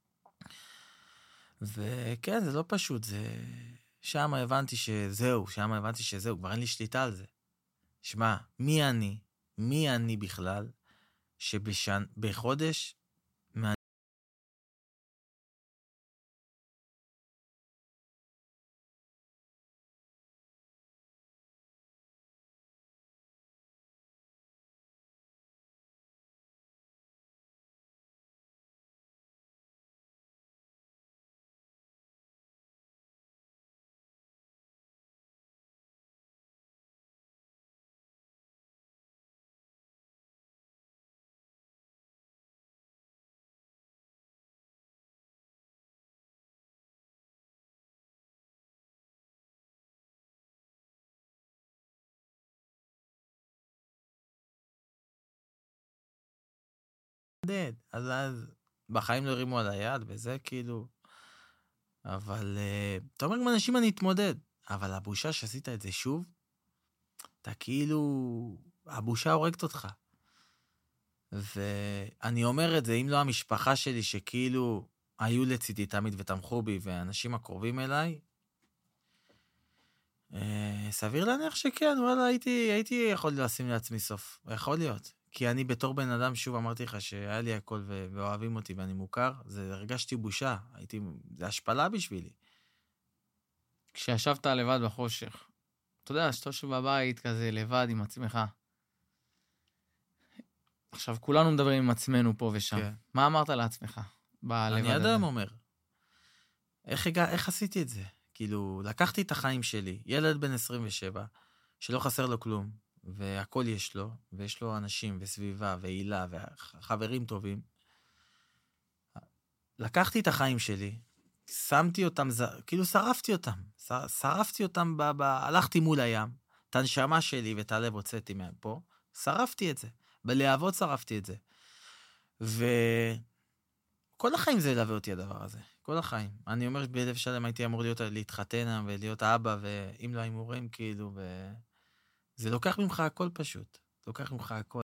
וכן, זה לא פשוט, שם הבנתי שזהו, כבר אין לי שליטה על זה. שמע, מי אני בכלל, בחודש, אז בחיים לא הרימו על היד, וזה כאילו... אבל אתה אומר, עם אנשים אני אתמודד, אבל הבושה שעשית את זה שוב, אתה כאילו... הבושה הורגת אותך. ואני אומר את זה, אם לא המשפחה שלי, שכאילו היו לצידי תמיד ותמכו בי, והאנשים הקרובים אליי, סביר להניח שכן, וואלה, הייתי יכול לשים לעצמי סוף. יכול להיות. כי אני בתור בן אדם, שוב אמרתי לך שהיה לי הכל ואוהבים אותי ואני מוכר, הרגשתי בושה, זה השפלה בשבילי. כשישבת לבד בחושך, אתה יודע, שאתה יושב בבית כזה לבד עם עצמך. עכשיו, כולנו מדברים עם עצמנו פה ושם. כן. מה אמרת לעצמך? אני אדם אומר. איך עשיתי את זה? כאילו, לקחתי את החיים שלי, ילד בן 27, שלא חסר לו כלום, והכל יש לו, ויש לו אנשים וסביבה והילה וחברים טובים. לקחתי את החיים שלי, שמתי אותם, כאילו שרפתי אותם, הלכתי מול הים, את הנשמה שלי ואת הלב הוצאתי מפה, שרפתי את זה, בלהבות שרפתי את זה. וכל החיים זה ילווה אותי הדבר הזה, כל החיים. אני אומר שבלב שלם הייתי אמור להתחתן ולהיות האבא, ואם לא הימורים כאילו, זה לוקח ממך הכל פשוט. לוקח ממך הכל.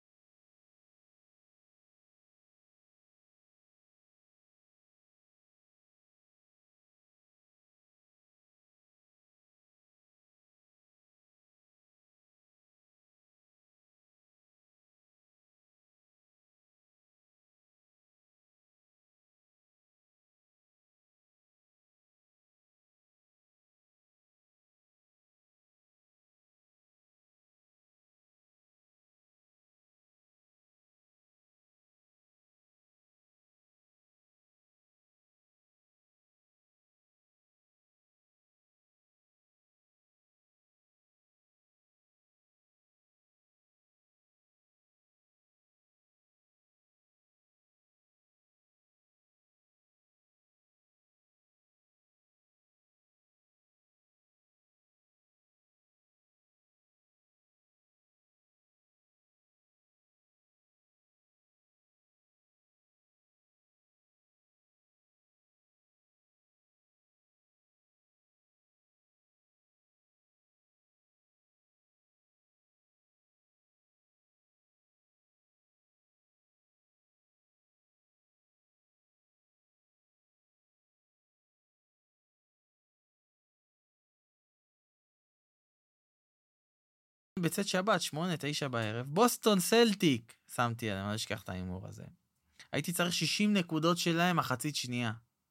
בצאת שבת, 8-9 בערב, בוסטון סלטיק, שמתי עליהם, אני לא אשכח את האימור הזה. הייתי צריך 60 נקודות שלהם, מחצית שנייה.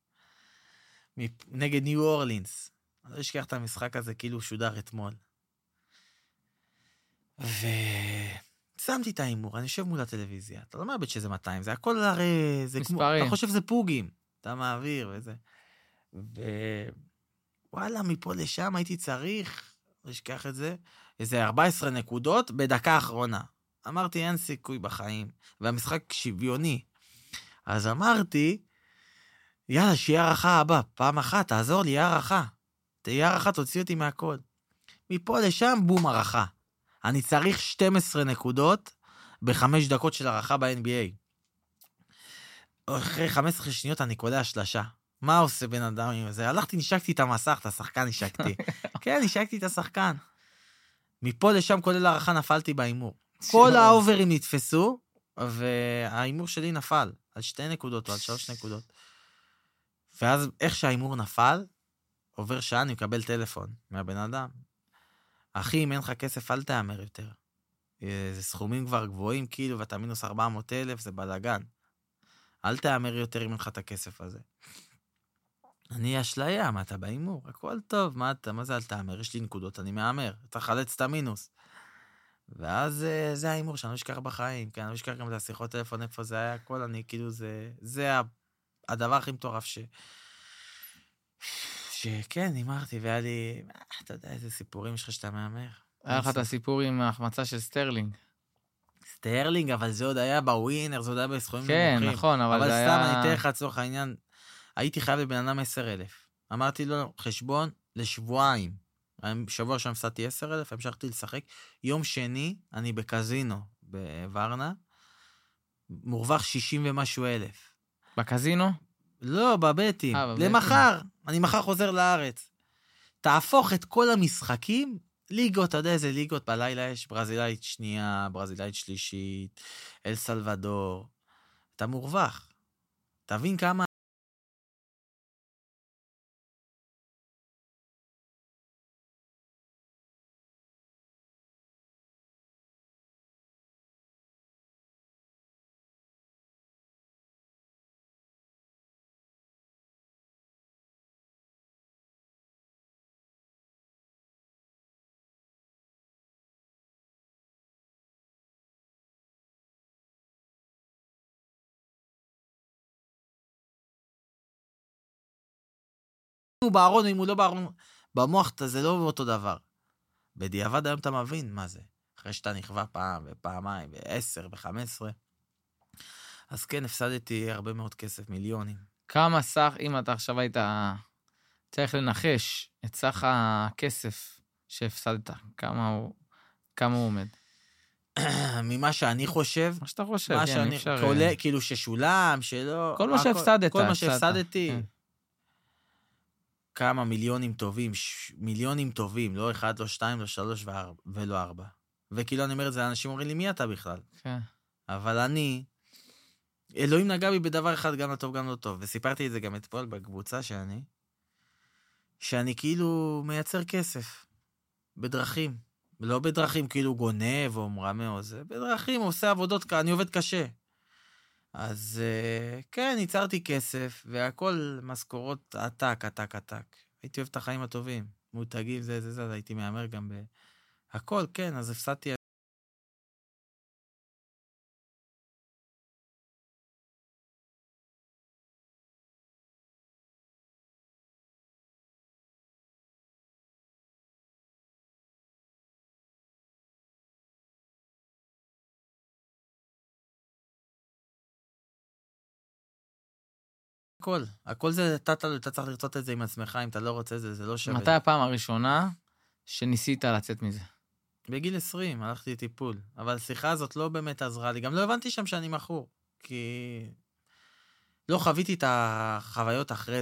נגד ניו אורלינס. אני לא אשכח את המשחק הזה, כאילו שודר אתמול. ושמתי את האימור, אני יושב מול הטלוויזיה. אתה לא מאבד שזה 200, זה הכל הרי... זה כמו, אתה חושב שזה פוגים, אתה מעביר וזה. וואלה, מפה לשם הייתי צריך, לא אשכח את זה, איזה 14 נקודות בדקה האחרונה. אמרתי, אין סיכוי בחיים. והמשחק שוויוני. אז אמרתי, יאללה, שיהיה הערכה הבא. פעם אחת, תעזור לי, יהיה הערכה. תהיה הערכה, תוציא אותי מהקוד. מפה לשם, בום, הערכה. אני צריך 12 נקודות ב5 דקות של הערכה ב-NBA. אחרי 15 שניות אני קולע שלשה. מה עושה בן אדם עם זה? הלכתי, נשקתי את המסך, את השחקן נשקתי. כן, נשקתי את השחקן. מפה לשם, כולל הערכה, נפלתי באימור. כל האוברים נתפסו, והאימור שלי נפל על 2 נקודות או על 3 נקודות. ואז איך שהאימור נפל, עובר שעה, אני מקבל טלפון מהבן אדם. אחי, אם אין לך כסף, אל תאמר יותר. זה סכומים כבר גבוהים, כאילו, ואתה מינוס 400,000, זה בלגן. אל תאמר יותר אם אין לך את הכסף הזה. אני אשליה, מה אתה באימור? הכל טוב, מה זה אל תאמר? יש לי נקודות, אני מאמר. אתה חלץ את המינוס. ואז זה האימור שאני לא אשכח בחיים, כן, אני לא אשכח גם את השיחות טלפון, איפה זה היה, הכל, אני כאילו, זה הדבר הכי מטורף שכן, אמרתי, והיה לי, אתה יודע, איזה סיפורים יש לך שאתה מאמר. היה לך את הסיפור עם ההחמצה של סטרלינג. סטרלינג, אבל זה עוד היה בווינר, זה עוד היה בסכומים כן, נמוכים. נכון, אבל זה היה... אבל סתם, אני אתן לך לצורך העניין, הייתי חייב לבן אדם 10,000. אמרתי לו, חשבון לשבועיים. שבוע שם הפסדתי 10,000, המשכתי לשחק. יום שני, אני בקזינו, בוורנה, מורווח 60 ומשהו אלף. בקזינו? לא, בבטים. למחר. אני מחר חוזר לארץ. תהפוך את כל המשחקים, ליגות, אתה יודע איזה ליגות, בלילה יש ברזילאית שנייה, ברזילאית שלישית, אל סלבדור. אתה מורווח. תבין כמה... הוא בארון, אם הוא לא בארון, במוח זה לא אותו דבר. בדיעבד היום אתה מבין מה זה. אחרי שאתה נכווה פעם ופעמיים, ו10 ו15. אז כן, הפסדתי הרבה מאוד כסף, מיליונים. כמה סך, אם אתה עכשיו היית צריך לנחש את סך הכסף שהפסדת, כמה הוא עומד? ממה שאני חושב. מה שאתה חושב, כן, אפשר... כאילו ששולם, שלא... כל מה שהפסדת. כל מה שהפסדתי. כמה מיליונים טובים, מיליונים טובים, לא 1, לא 2, לא 3 ולא 4. וכאילו אני אומר את זה, אנשים אומרים לי, מי אתה בכלל? כן. אבל אני, אלוהים נגע בי בדבר אחד, גם לטוב, גם לא טוב, וסיפרתי את זה גם אתמול בקבוצה שאני כאילו מייצר כסף, בדרכים, לא בדרכים כאילו גונב או מרמה או זה, בדרכים עושה עבודות, אני עובד קשה. אז כן, ייצרתי כסף, והכל משכורות עתק, עתק, עתק. הייתי אוהב את החיים הטובים, מותגים, זה, הייתי מאמר גם הכל, כן, אז הפסדתי. הכל זה, אתה צריך לרצות את זה עם עצמך, אם אתה לא רוצה את זה, זה לא שווה. מתי הפעם הראשונה שניסית לצאת מזה? בגיל 20 הלכתי לטיפול, אבל השיחה הזאת לא באמת עזרה לי, גם לא הבנתי שם שאני מכור, כי לא חוויתי את החוויות אחרי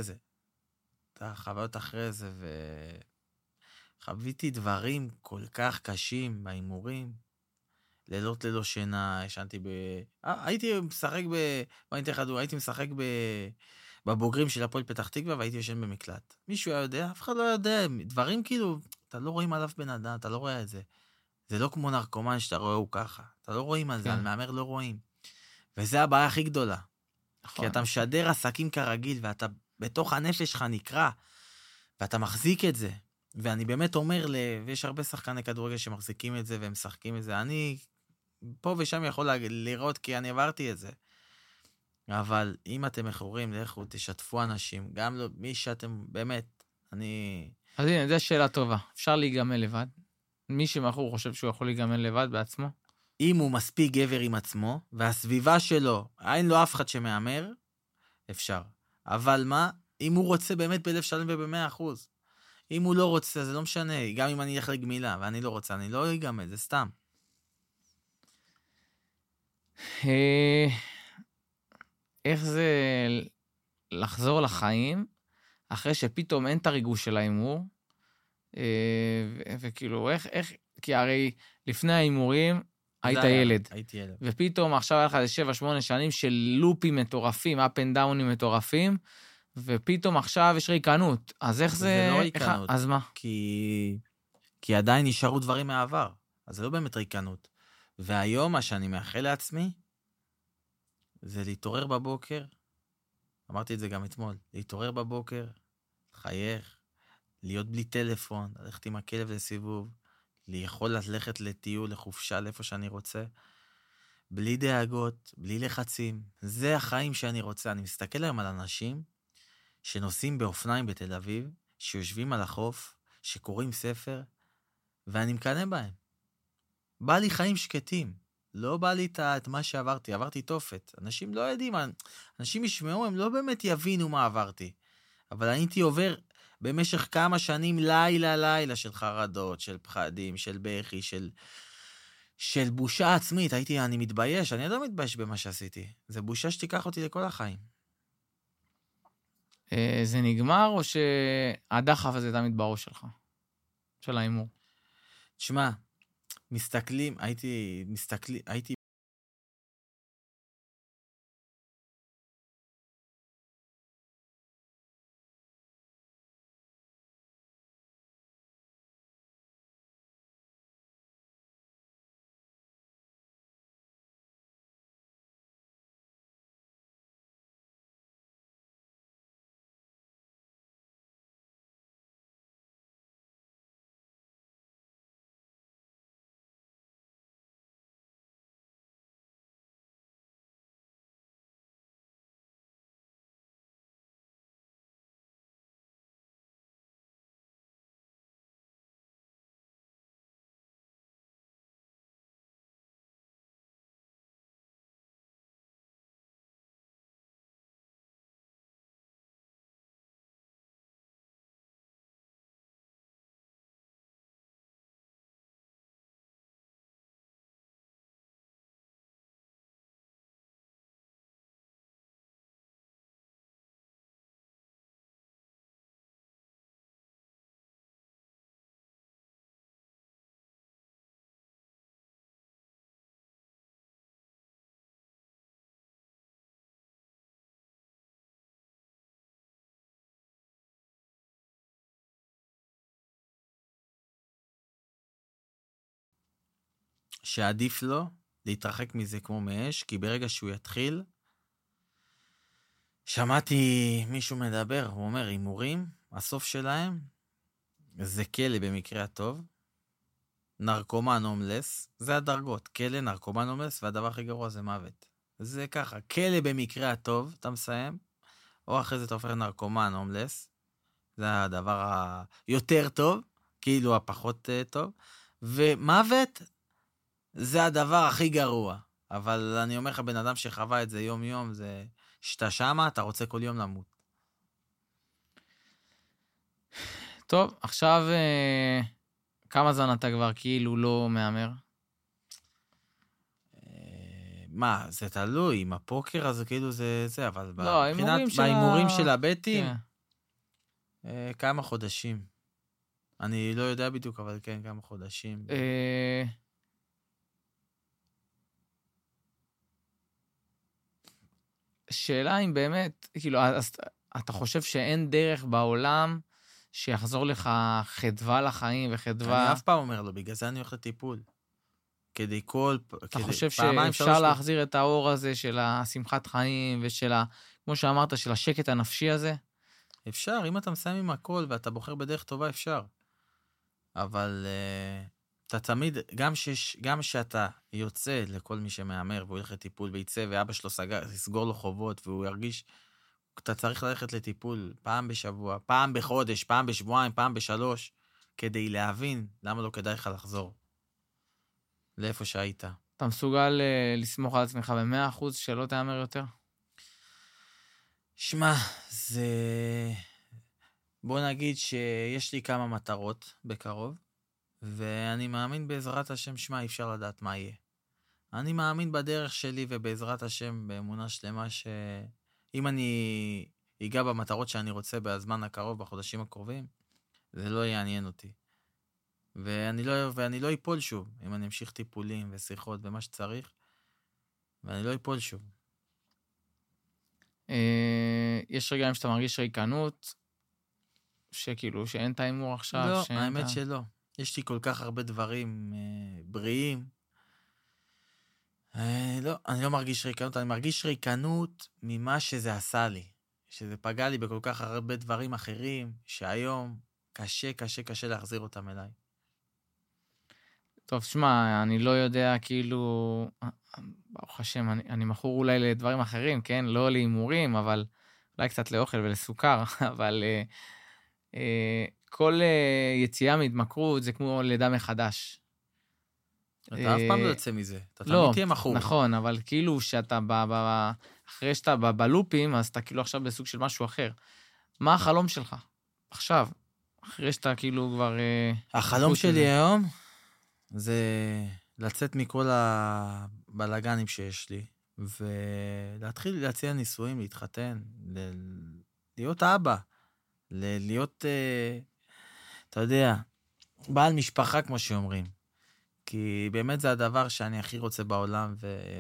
זה, וחוויתי דברים כל כך קשים בהימורים, לילות ללא שינה, ישנתי הייתי משחק הייתי משחק בבוגרים של הפועל פתח תקווה, והייתי ישן במקלט. מישהו היה יודע? אף אחד לא יודע. דברים כאילו, אתה לא רואים עליו בן אדם, אתה לא רואה את זה. זה לא כמו נרקומן שאתה רואה הוא ככה. אתה לא רואים על זה, על מאמר לא רואים. וזה הבעיה הכי גדולה. כי אתה משדר עסקים כרגיל, ואתה בתוך הנפש שלך נקרא, ואתה מחזיק את זה. ואני באמת אומר, ויש הרבה שחקני כדורגל שמחזיקים את זה, והם משחקים את זה. אני פה ושם יכול לראות, כי אני עברתי את זה. אבל אם אתם מכורים, לכו, תשתפו אנשים, גם לא, מי שאתם, באמת, אז הנה, זו שאלה טובה. אפשר להיגמל לבד? מי שמכור חושב שהוא יכול להיגמל לבד בעצמו? אם הוא מספיק גבר עם עצמו, והסביבה שלו, אין לו אף אחד שמאמר, אפשר. אבל מה? אם הוא רוצה באמת בלב שלם וב100%. אם הוא לא רוצה, זה לא משנה. גם אם אני אלך לגמילה, ואני לא רוצה, אני לא אגמל, זה סתם. איך זה לחזור לחיים, אחרי שפתאום אין את הריגוש של ההימור, וכאילו, איך, כי הרי לפני ההימורים, היית ילד. הייתי ילד. ופתאום עכשיו היה לך 7-8 שנים של לופים מטורפים, up and down'ים מטורפים, ופתאום עכשיו יש ריקנות. אז איך זה... זה לא ריקנות. אז מה? כי עדיין נשארו דברים מהעבר. אז זה לא באמת ריקנות. והיום מה שאני מאחל לעצמי, זה להתעורר בבוקר, אמרתי את זה גם אתמול, להתעורר בבוקר, לחייך, להיות בלי טלפון, ללכת עם הכלב לסיבוב, יכול ללכת לטיול, לחופשה, לאיפה שאני רוצה, בלי דאגות, בלי לחצים. זה החיים שאני רוצה. אני מסתכל היום על אנשים שנוסעים באופניים בתל אביב, שיושבים על החוף, שקוראים ספר, ואני מקנא בהם. בא לי חיים שקטים. לא בא לי את מה שעברתי, עברתי תופת. אנשים לא יודעים, אנשים ישמעו, הם לא באמת יבינו מה עברתי. אבל הייתי עובר במשך כמה שנים לילה של חרדות, של פחדים, של בכי, של בושה עצמית. אני מתבייש, אני לא מתבייש במה שעשיתי. זה בושה שתיקח אותי לכל החיים. זה נגמר או שהדחף הזה תמיד בראש שלך? של האימור? תשמע, הייתי שעדיף לו להתרחק מזה כמו מאש, כי ברגע שהוא יתחיל, שמעתי מישהו מדבר, הוא אומר, הימורים, הסוף שלהם, זה כלא במקרה הטוב, נרקומן הומלס, זה הדרגות, כלא, נרקומן הומלס, והדבר הכי גרוע זה מוות. זה ככה, כלא במקרה הטוב, אתה מסיים, או אחרי זה אתה הופך לנרקומן הומלס, זה הדבר היותר טוב, כאילו הפחות טוב, ומוות זה הדבר הכי גרוע. אבל אני אומר לך, בן אדם שחווה את זה יום-יום, זה שאתה שמה, אתה רוצה כל יום למות. טוב, עכשיו, כמה זמן אתה כבר כאילו לא מאמר? מה, זה תלוי, עם הפוקר אז כאילו זה, אבל לא, בהימורים של הבטים, כן. כמה חודשים. אני לא יודע בדיוק, אבל כן, כמה חודשים. שאלה אם באמת, כאילו, אז אתה חושב שאין דרך בעולם שיחזור לך חדווה לחיים וחדווה... אני אף פעם אומר לו, בגלל זה אני הולך לטיפול. כדי כל... אתה חושב שאפשר להחזיר את האור הזה של השמחת חיים ושל כמו שאמרת, של השקט הנפשי הזה? אפשר, אם אתה מסיים עם הכל ואתה בוחר בדרך טובה, אפשר. אבל אתה תמיד, גם שאתה יוצא לכל מי שמאמר והוא ילך לטיפול ויצא, ואבא שלו יסגור לו חובות והוא ירגיש, אתה צריך ללכת לטיפול פעם בשבוע, פעם בחודש, פעם בשבועיים, פעם בשלוש, כדי להבין למה לא כדאי לך לחזור לאיפה שהיית. אתה מסוגל לסמוך על עצמך ב100% שלא תאמר יותר? שמע, זה... בוא נגיד שיש לי כמה מטרות בקרוב, ואני מאמין בעזרת השם, שמע, אי אפשר לדעת מה יהיה. אני מאמין בדרך שלי ובעזרת השם, באמונה שלמה, שאם אני אגע במטרות שאני רוצה בזמן הקרוב, בחודשים הקרובים, זה לא יעניין אותי. ואני לא איפול שוב, אם אני אמשיך טיפולים ושיחות ומה שצריך, ואני לא איפול שוב. יש רגעים שאתה מרגיש ריקנות, שכאילו שאין את ההימור עכשיו? לא, האמת שלא. יש לי כל כך הרבה דברים בריאים. לא, אני לא מרגיש ריקנות, אני מרגיש ריקנות ממה שזה עשה לי. שזה פגע לי בכל כך הרבה דברים אחרים, שהיום קשה להחזיר אותם אליי. טוב, שמע, אני לא יודע, כאילו, ברוך השם, אני מכור אולי לדברים אחרים, כן? לא להימורים, אבל אולי קצת לאוכל ולסוכר, אבל כל יציאה מהתמכרות זה כמו לידה מחדש. אתה אף פעם לא יוצא מזה, אתה תמיד תהיה מכור. נכון, אבל כאילו שאתה, אחרי שאתה בלופים, אז אתה כאילו עכשיו בסוג של משהו אחר. מה החלום שלך? עכשיו, אחרי שאתה כאילו כבר... החלום שלי היום זה לצאת מכל הבלגנים שיש לי, ולהתחיל להציע נישואים, להתחתן, להיות אבא, להיות, אתה יודע, בעל משפחה כמו שאומרים. כי באמת זה הדבר שאני הכי רוצה בעולם,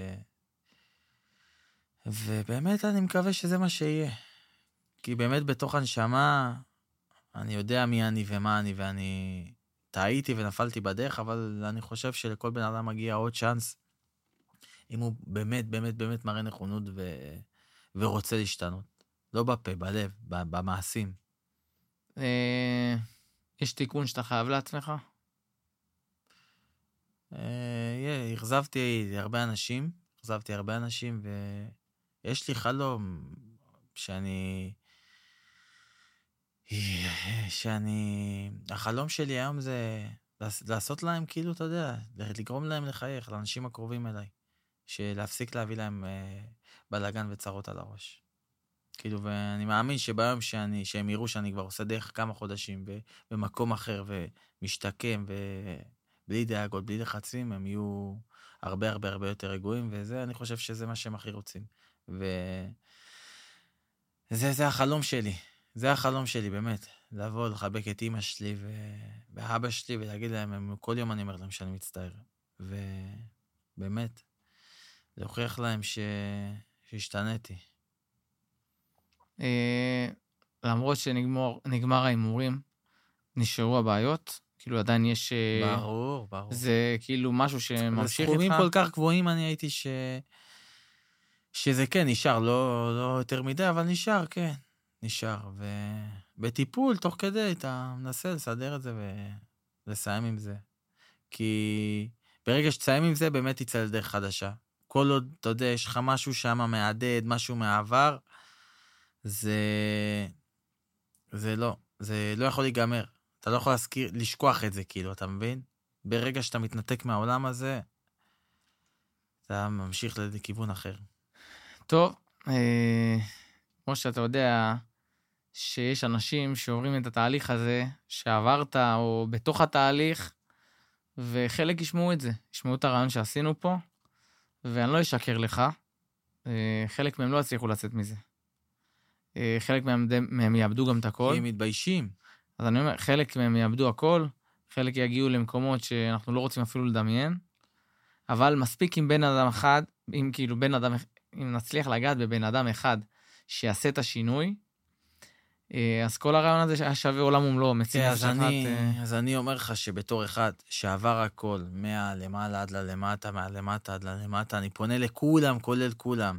ובאמת אני מקווה שזה מה שיהיה. כי באמת בתוך הנשמה, אני יודע מי אני ומה אני, ואני טעיתי ונפלתי בדרך, אבל אני חושב שלכל בן אדם מגיע עוד צ'אנס, אם הוא באמת, באמת, באמת מראה נכונות ורוצה להשתנות. לא בפה, בלב, במעשים. יש תיקון שאתה חייב לעצמך? החזבתי הרבה אנשים, ויש לי חלום החלום שלי היום זה לעשות להם, כאילו, אתה יודע, לגרום להם לחייך, לאנשים הקרובים אליי, שלהפסיק להביא להם בלגן וצרות על הראש. כאילו, ואני מאמין שביום שהם יראו שאני כבר עושה דרך כמה חודשים, במקום אחר, ומשתקם, בלי דאגות, בלי לחצים, הם יהיו הרבה הרבה הרבה יותר רגועים, וזה, אני חושב שזה מה שהם הכי רוצים. זה החלום שלי. זה החלום שלי, באמת. לבוא, לחבק את אמא שלי ואבא שלי, ולהגיד להם, כל יום אני אומר להם שאני מצטער. ובאמת, להוכיח להם שהשתניתי. למרות שנגמר ההימורים, נשארו הבעיות, כאילו עדיין יש... ברור, ברור. זה כאילו משהו שממשיך איתך? בסכומים כל כך גבוהים אני הייתי שזה כן נשאר, לא יותר מדי, אבל נשאר, כן, נשאר. ובטיפול, תוך כדי, אתה מנסה לסדר את זה ולסיים עם זה. כי ברגע שתסיים עם זה, באמת תצא לדרך חדשה. כל עוד, אתה יודע, יש לך משהו שם מעדד, משהו מעבר, זה לא יכול להיגמר. אתה לא יכול לשכוח את זה, כאילו, אתה מבין? ברגע שאתה מתנתק מהעולם הזה, אתה ממשיך לכיוון אחר. טוב, כמו שאתה יודע, שיש אנשים שעוברים את התהליך הזה, שעברת או בתוך התהליך, וחלק ישמעו את זה, ישמעו את הרעיון שעשינו פה, ואני לא אשקר לך, חלק מהם לא יצליחו לצאת מזה. חלק מהם יאבדו גם את הכל. כי הם מתביישים. אז אני אומר, חלק מהם יאבדו הכל, חלק יגיעו למקומות שאנחנו לא רוצים אפילו לדמיין, אבל מספיק עם בן אדם אחד, אם נצליח לגעת בבן אדם אחד שיעשה את השינוי, אז כל הרעיון הזה היה שווה עולם ומלואו. אז אני אומר לך שבתור אחד שעבר הכל, מהלמעלה עד ללמטה, מהלמטה עד ללמטה, אני פונה לכולם, כולל כולם.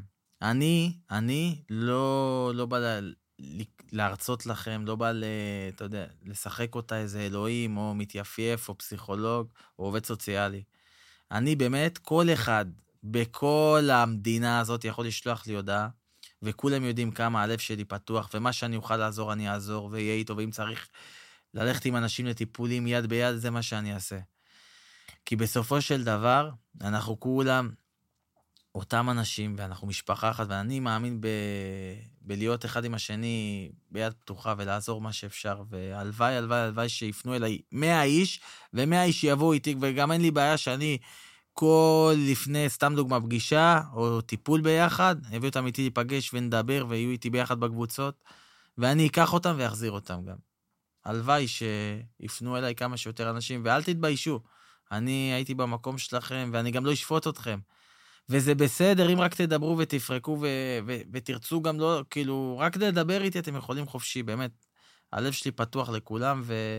אני לא בא להרצות לכם, לא בא אתה יודע, לשחק אותה איזה אלוהים, או מתייפייף, או פסיכולוג, או עובד סוציאלי. אני באמת, כל אחד בכל המדינה הזאת יכול לשלוח לי הודעה, וכולם יודעים כמה הלב שלי פתוח, ומה שאני אוכל לעזור, אני אעזור, ויהיה איתו, ואם צריך ללכת עם אנשים לטיפולים יד ביד, זה מה שאני אעשה. כי בסופו של דבר, אנחנו כולם אותם אנשים, ואנחנו משפחה אחת, ואני מאמין בלהיות אחד עם השני ביד פתוחה, ולעזור מה שאפשר, והלוואי, הלוואי, הלוואי שיפנו אליי 100 איש, ו100 איש יבואו איתי, וגם אין לי בעיה שאני לפני, סתם דוגמה, פגישה, או טיפול ביחד, הביא אותם איתי להיפגש ונדבר, ויהיו איתי ביחד בקבוצות, ואני אקח אותם ואחזיר אותם גם. הלוואי שיפנו אליי כמה שיותר אנשים, ואל תתביישו. אני הייתי במקום שלכם, ואני גם לא אשפוט אתכם. וזה בסדר, אם רק תדברו ותפרקו ותרצו גם לא, כאילו, רק לדבר איתי, אתם יכולים חופשי, באמת. הלב שלי פתוח לכולם,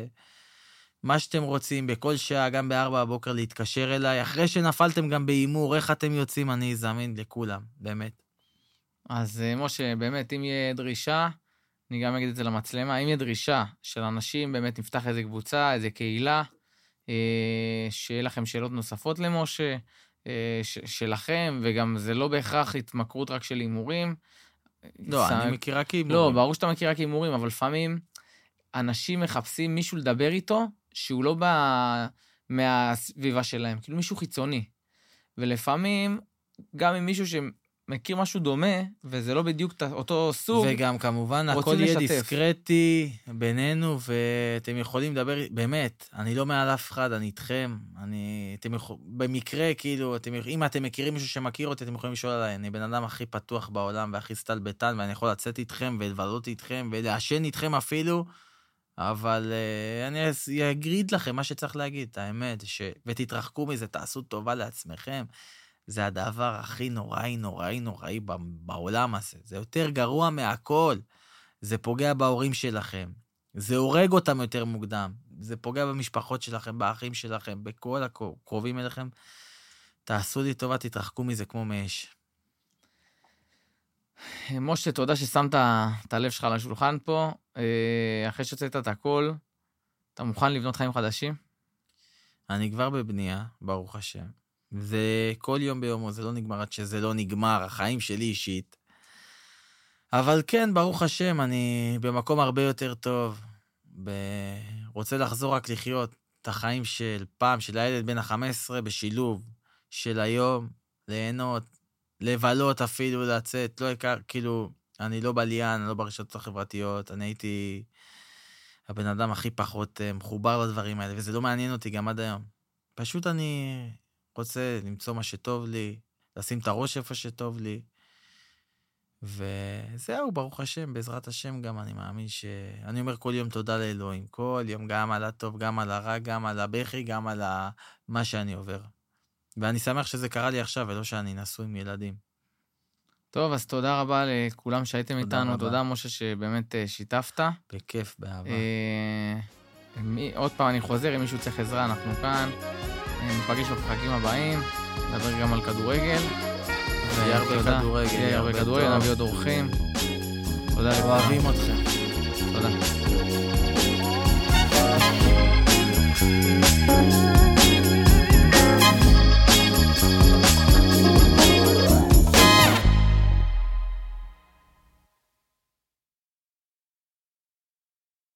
ומה שאתם רוצים, בכל שעה, גם ב4 בבוקר להתקשר אליי, אחרי שנפלתם גם באימור, איך אתם יוצאים, אני זמין לכולם, באמת. אז משה, באמת, אם יהיה דרישה, אני גם אגיד את זה למצלמה, אם יהיה דרישה של אנשים, באמת נפתח איזה קבוצה, איזה קהילה, שיהיה לכם שאלות נוספות למשה, שלכם, וגם זה לא בהכרח התמכרות רק של אימורים. לא, אני מכירה כאימורים. לא, ברור שאתה מכירה כאימורים, אבל לפעמים אנשים מחפשים מישהו לדבר איתו, שהוא לא בא מהסביבה שלהם, כאילו מישהו חיצוני. ולפעמים, גם עם מישהו שמכיר משהו דומה, וזה לא בדיוק אותו סוג, וגם כמובן, הכל יהיה דיסקרטי בינינו, ואתם יכולים לדבר, באמת, אני לא מעל אף אחד, אני איתכם, במקרה, כאילו, אם אתם מכירים מישהו שמכיר אותי, אתם יכולים לשאול עליי, אני בן אדם הכי פתוח בעולם, והכי סטלבטן, ואני יכול לצאת איתכם, ולבלות איתכם, ולעשן איתכם אפילו, אבל אני אגיד לכם מה שצריך להגיד, האמת, ותתרחקו מזה, תעשו טובה לעצמכם, זה הדבר הכי נוראי בעולם הזה. זה יותר גרוע מהכל. זה פוגע בהורים שלכם. זה הורג אותם יותר מוקדם. זה פוגע במשפחות שלכם, באחים שלכם, בכל הקרובים אליכם. תעשו לי טובה, תתרחקו מזה כמו מאש. משה, תודה ששמת את הלב שלך על השולחן פה. אחרי שצאת את הכל, אתה מוכן לבנות חיים חדשים? אני כבר בבנייה, ברוך השם. זה כל יום ביומו, זה לא נגמר עד שזה לא נגמר, החיים שלי אישית. אבל כן, ברוך השם, אני במקום הרבה יותר טוב. רוצה לחזור רק לחיות את החיים של פעם, של הילד בן ה-15 בשילוב, של היום, ליהנות, לבלות אפילו, לצאת, לא יקר, כאילו, אני לא בליין, אני לא ברשתות החברתיות, אני הייתי הבן אדם הכי פחות מחובר לדברים האלה, וזה לא מעניין אותי גם עד היום. פשוט אני רוצה למצוא מה שטוב לי, לשים את הראש איפה שטוב לי, וזהו, ברוך השם, בעזרת השם גם אני מאמין אני אומר כל יום תודה לאלוהים, כל יום גם על הטוב, גם על הרע, גם על הבכי, גם על מה שאני עובר. ואני שמח שזה קרה לי עכשיו, ולא שאני נשוי עם ילדים. טוב, אז תודה רבה לכולם שהייתם איתנו, תודה משה שבאמת שיתפת. בכיף, באהבה. עוד פעם אני חוזר, אם מישהו צריך עזרה, אנחנו כאן. נפגש בפרקים הבאים, נדבר גם על כדורגל. יהיה הרבה כדורגל. יהיה הרבה כדורגל, נביא עוד אורחים. תודה לכולם. אוהבים אתכם. תודה.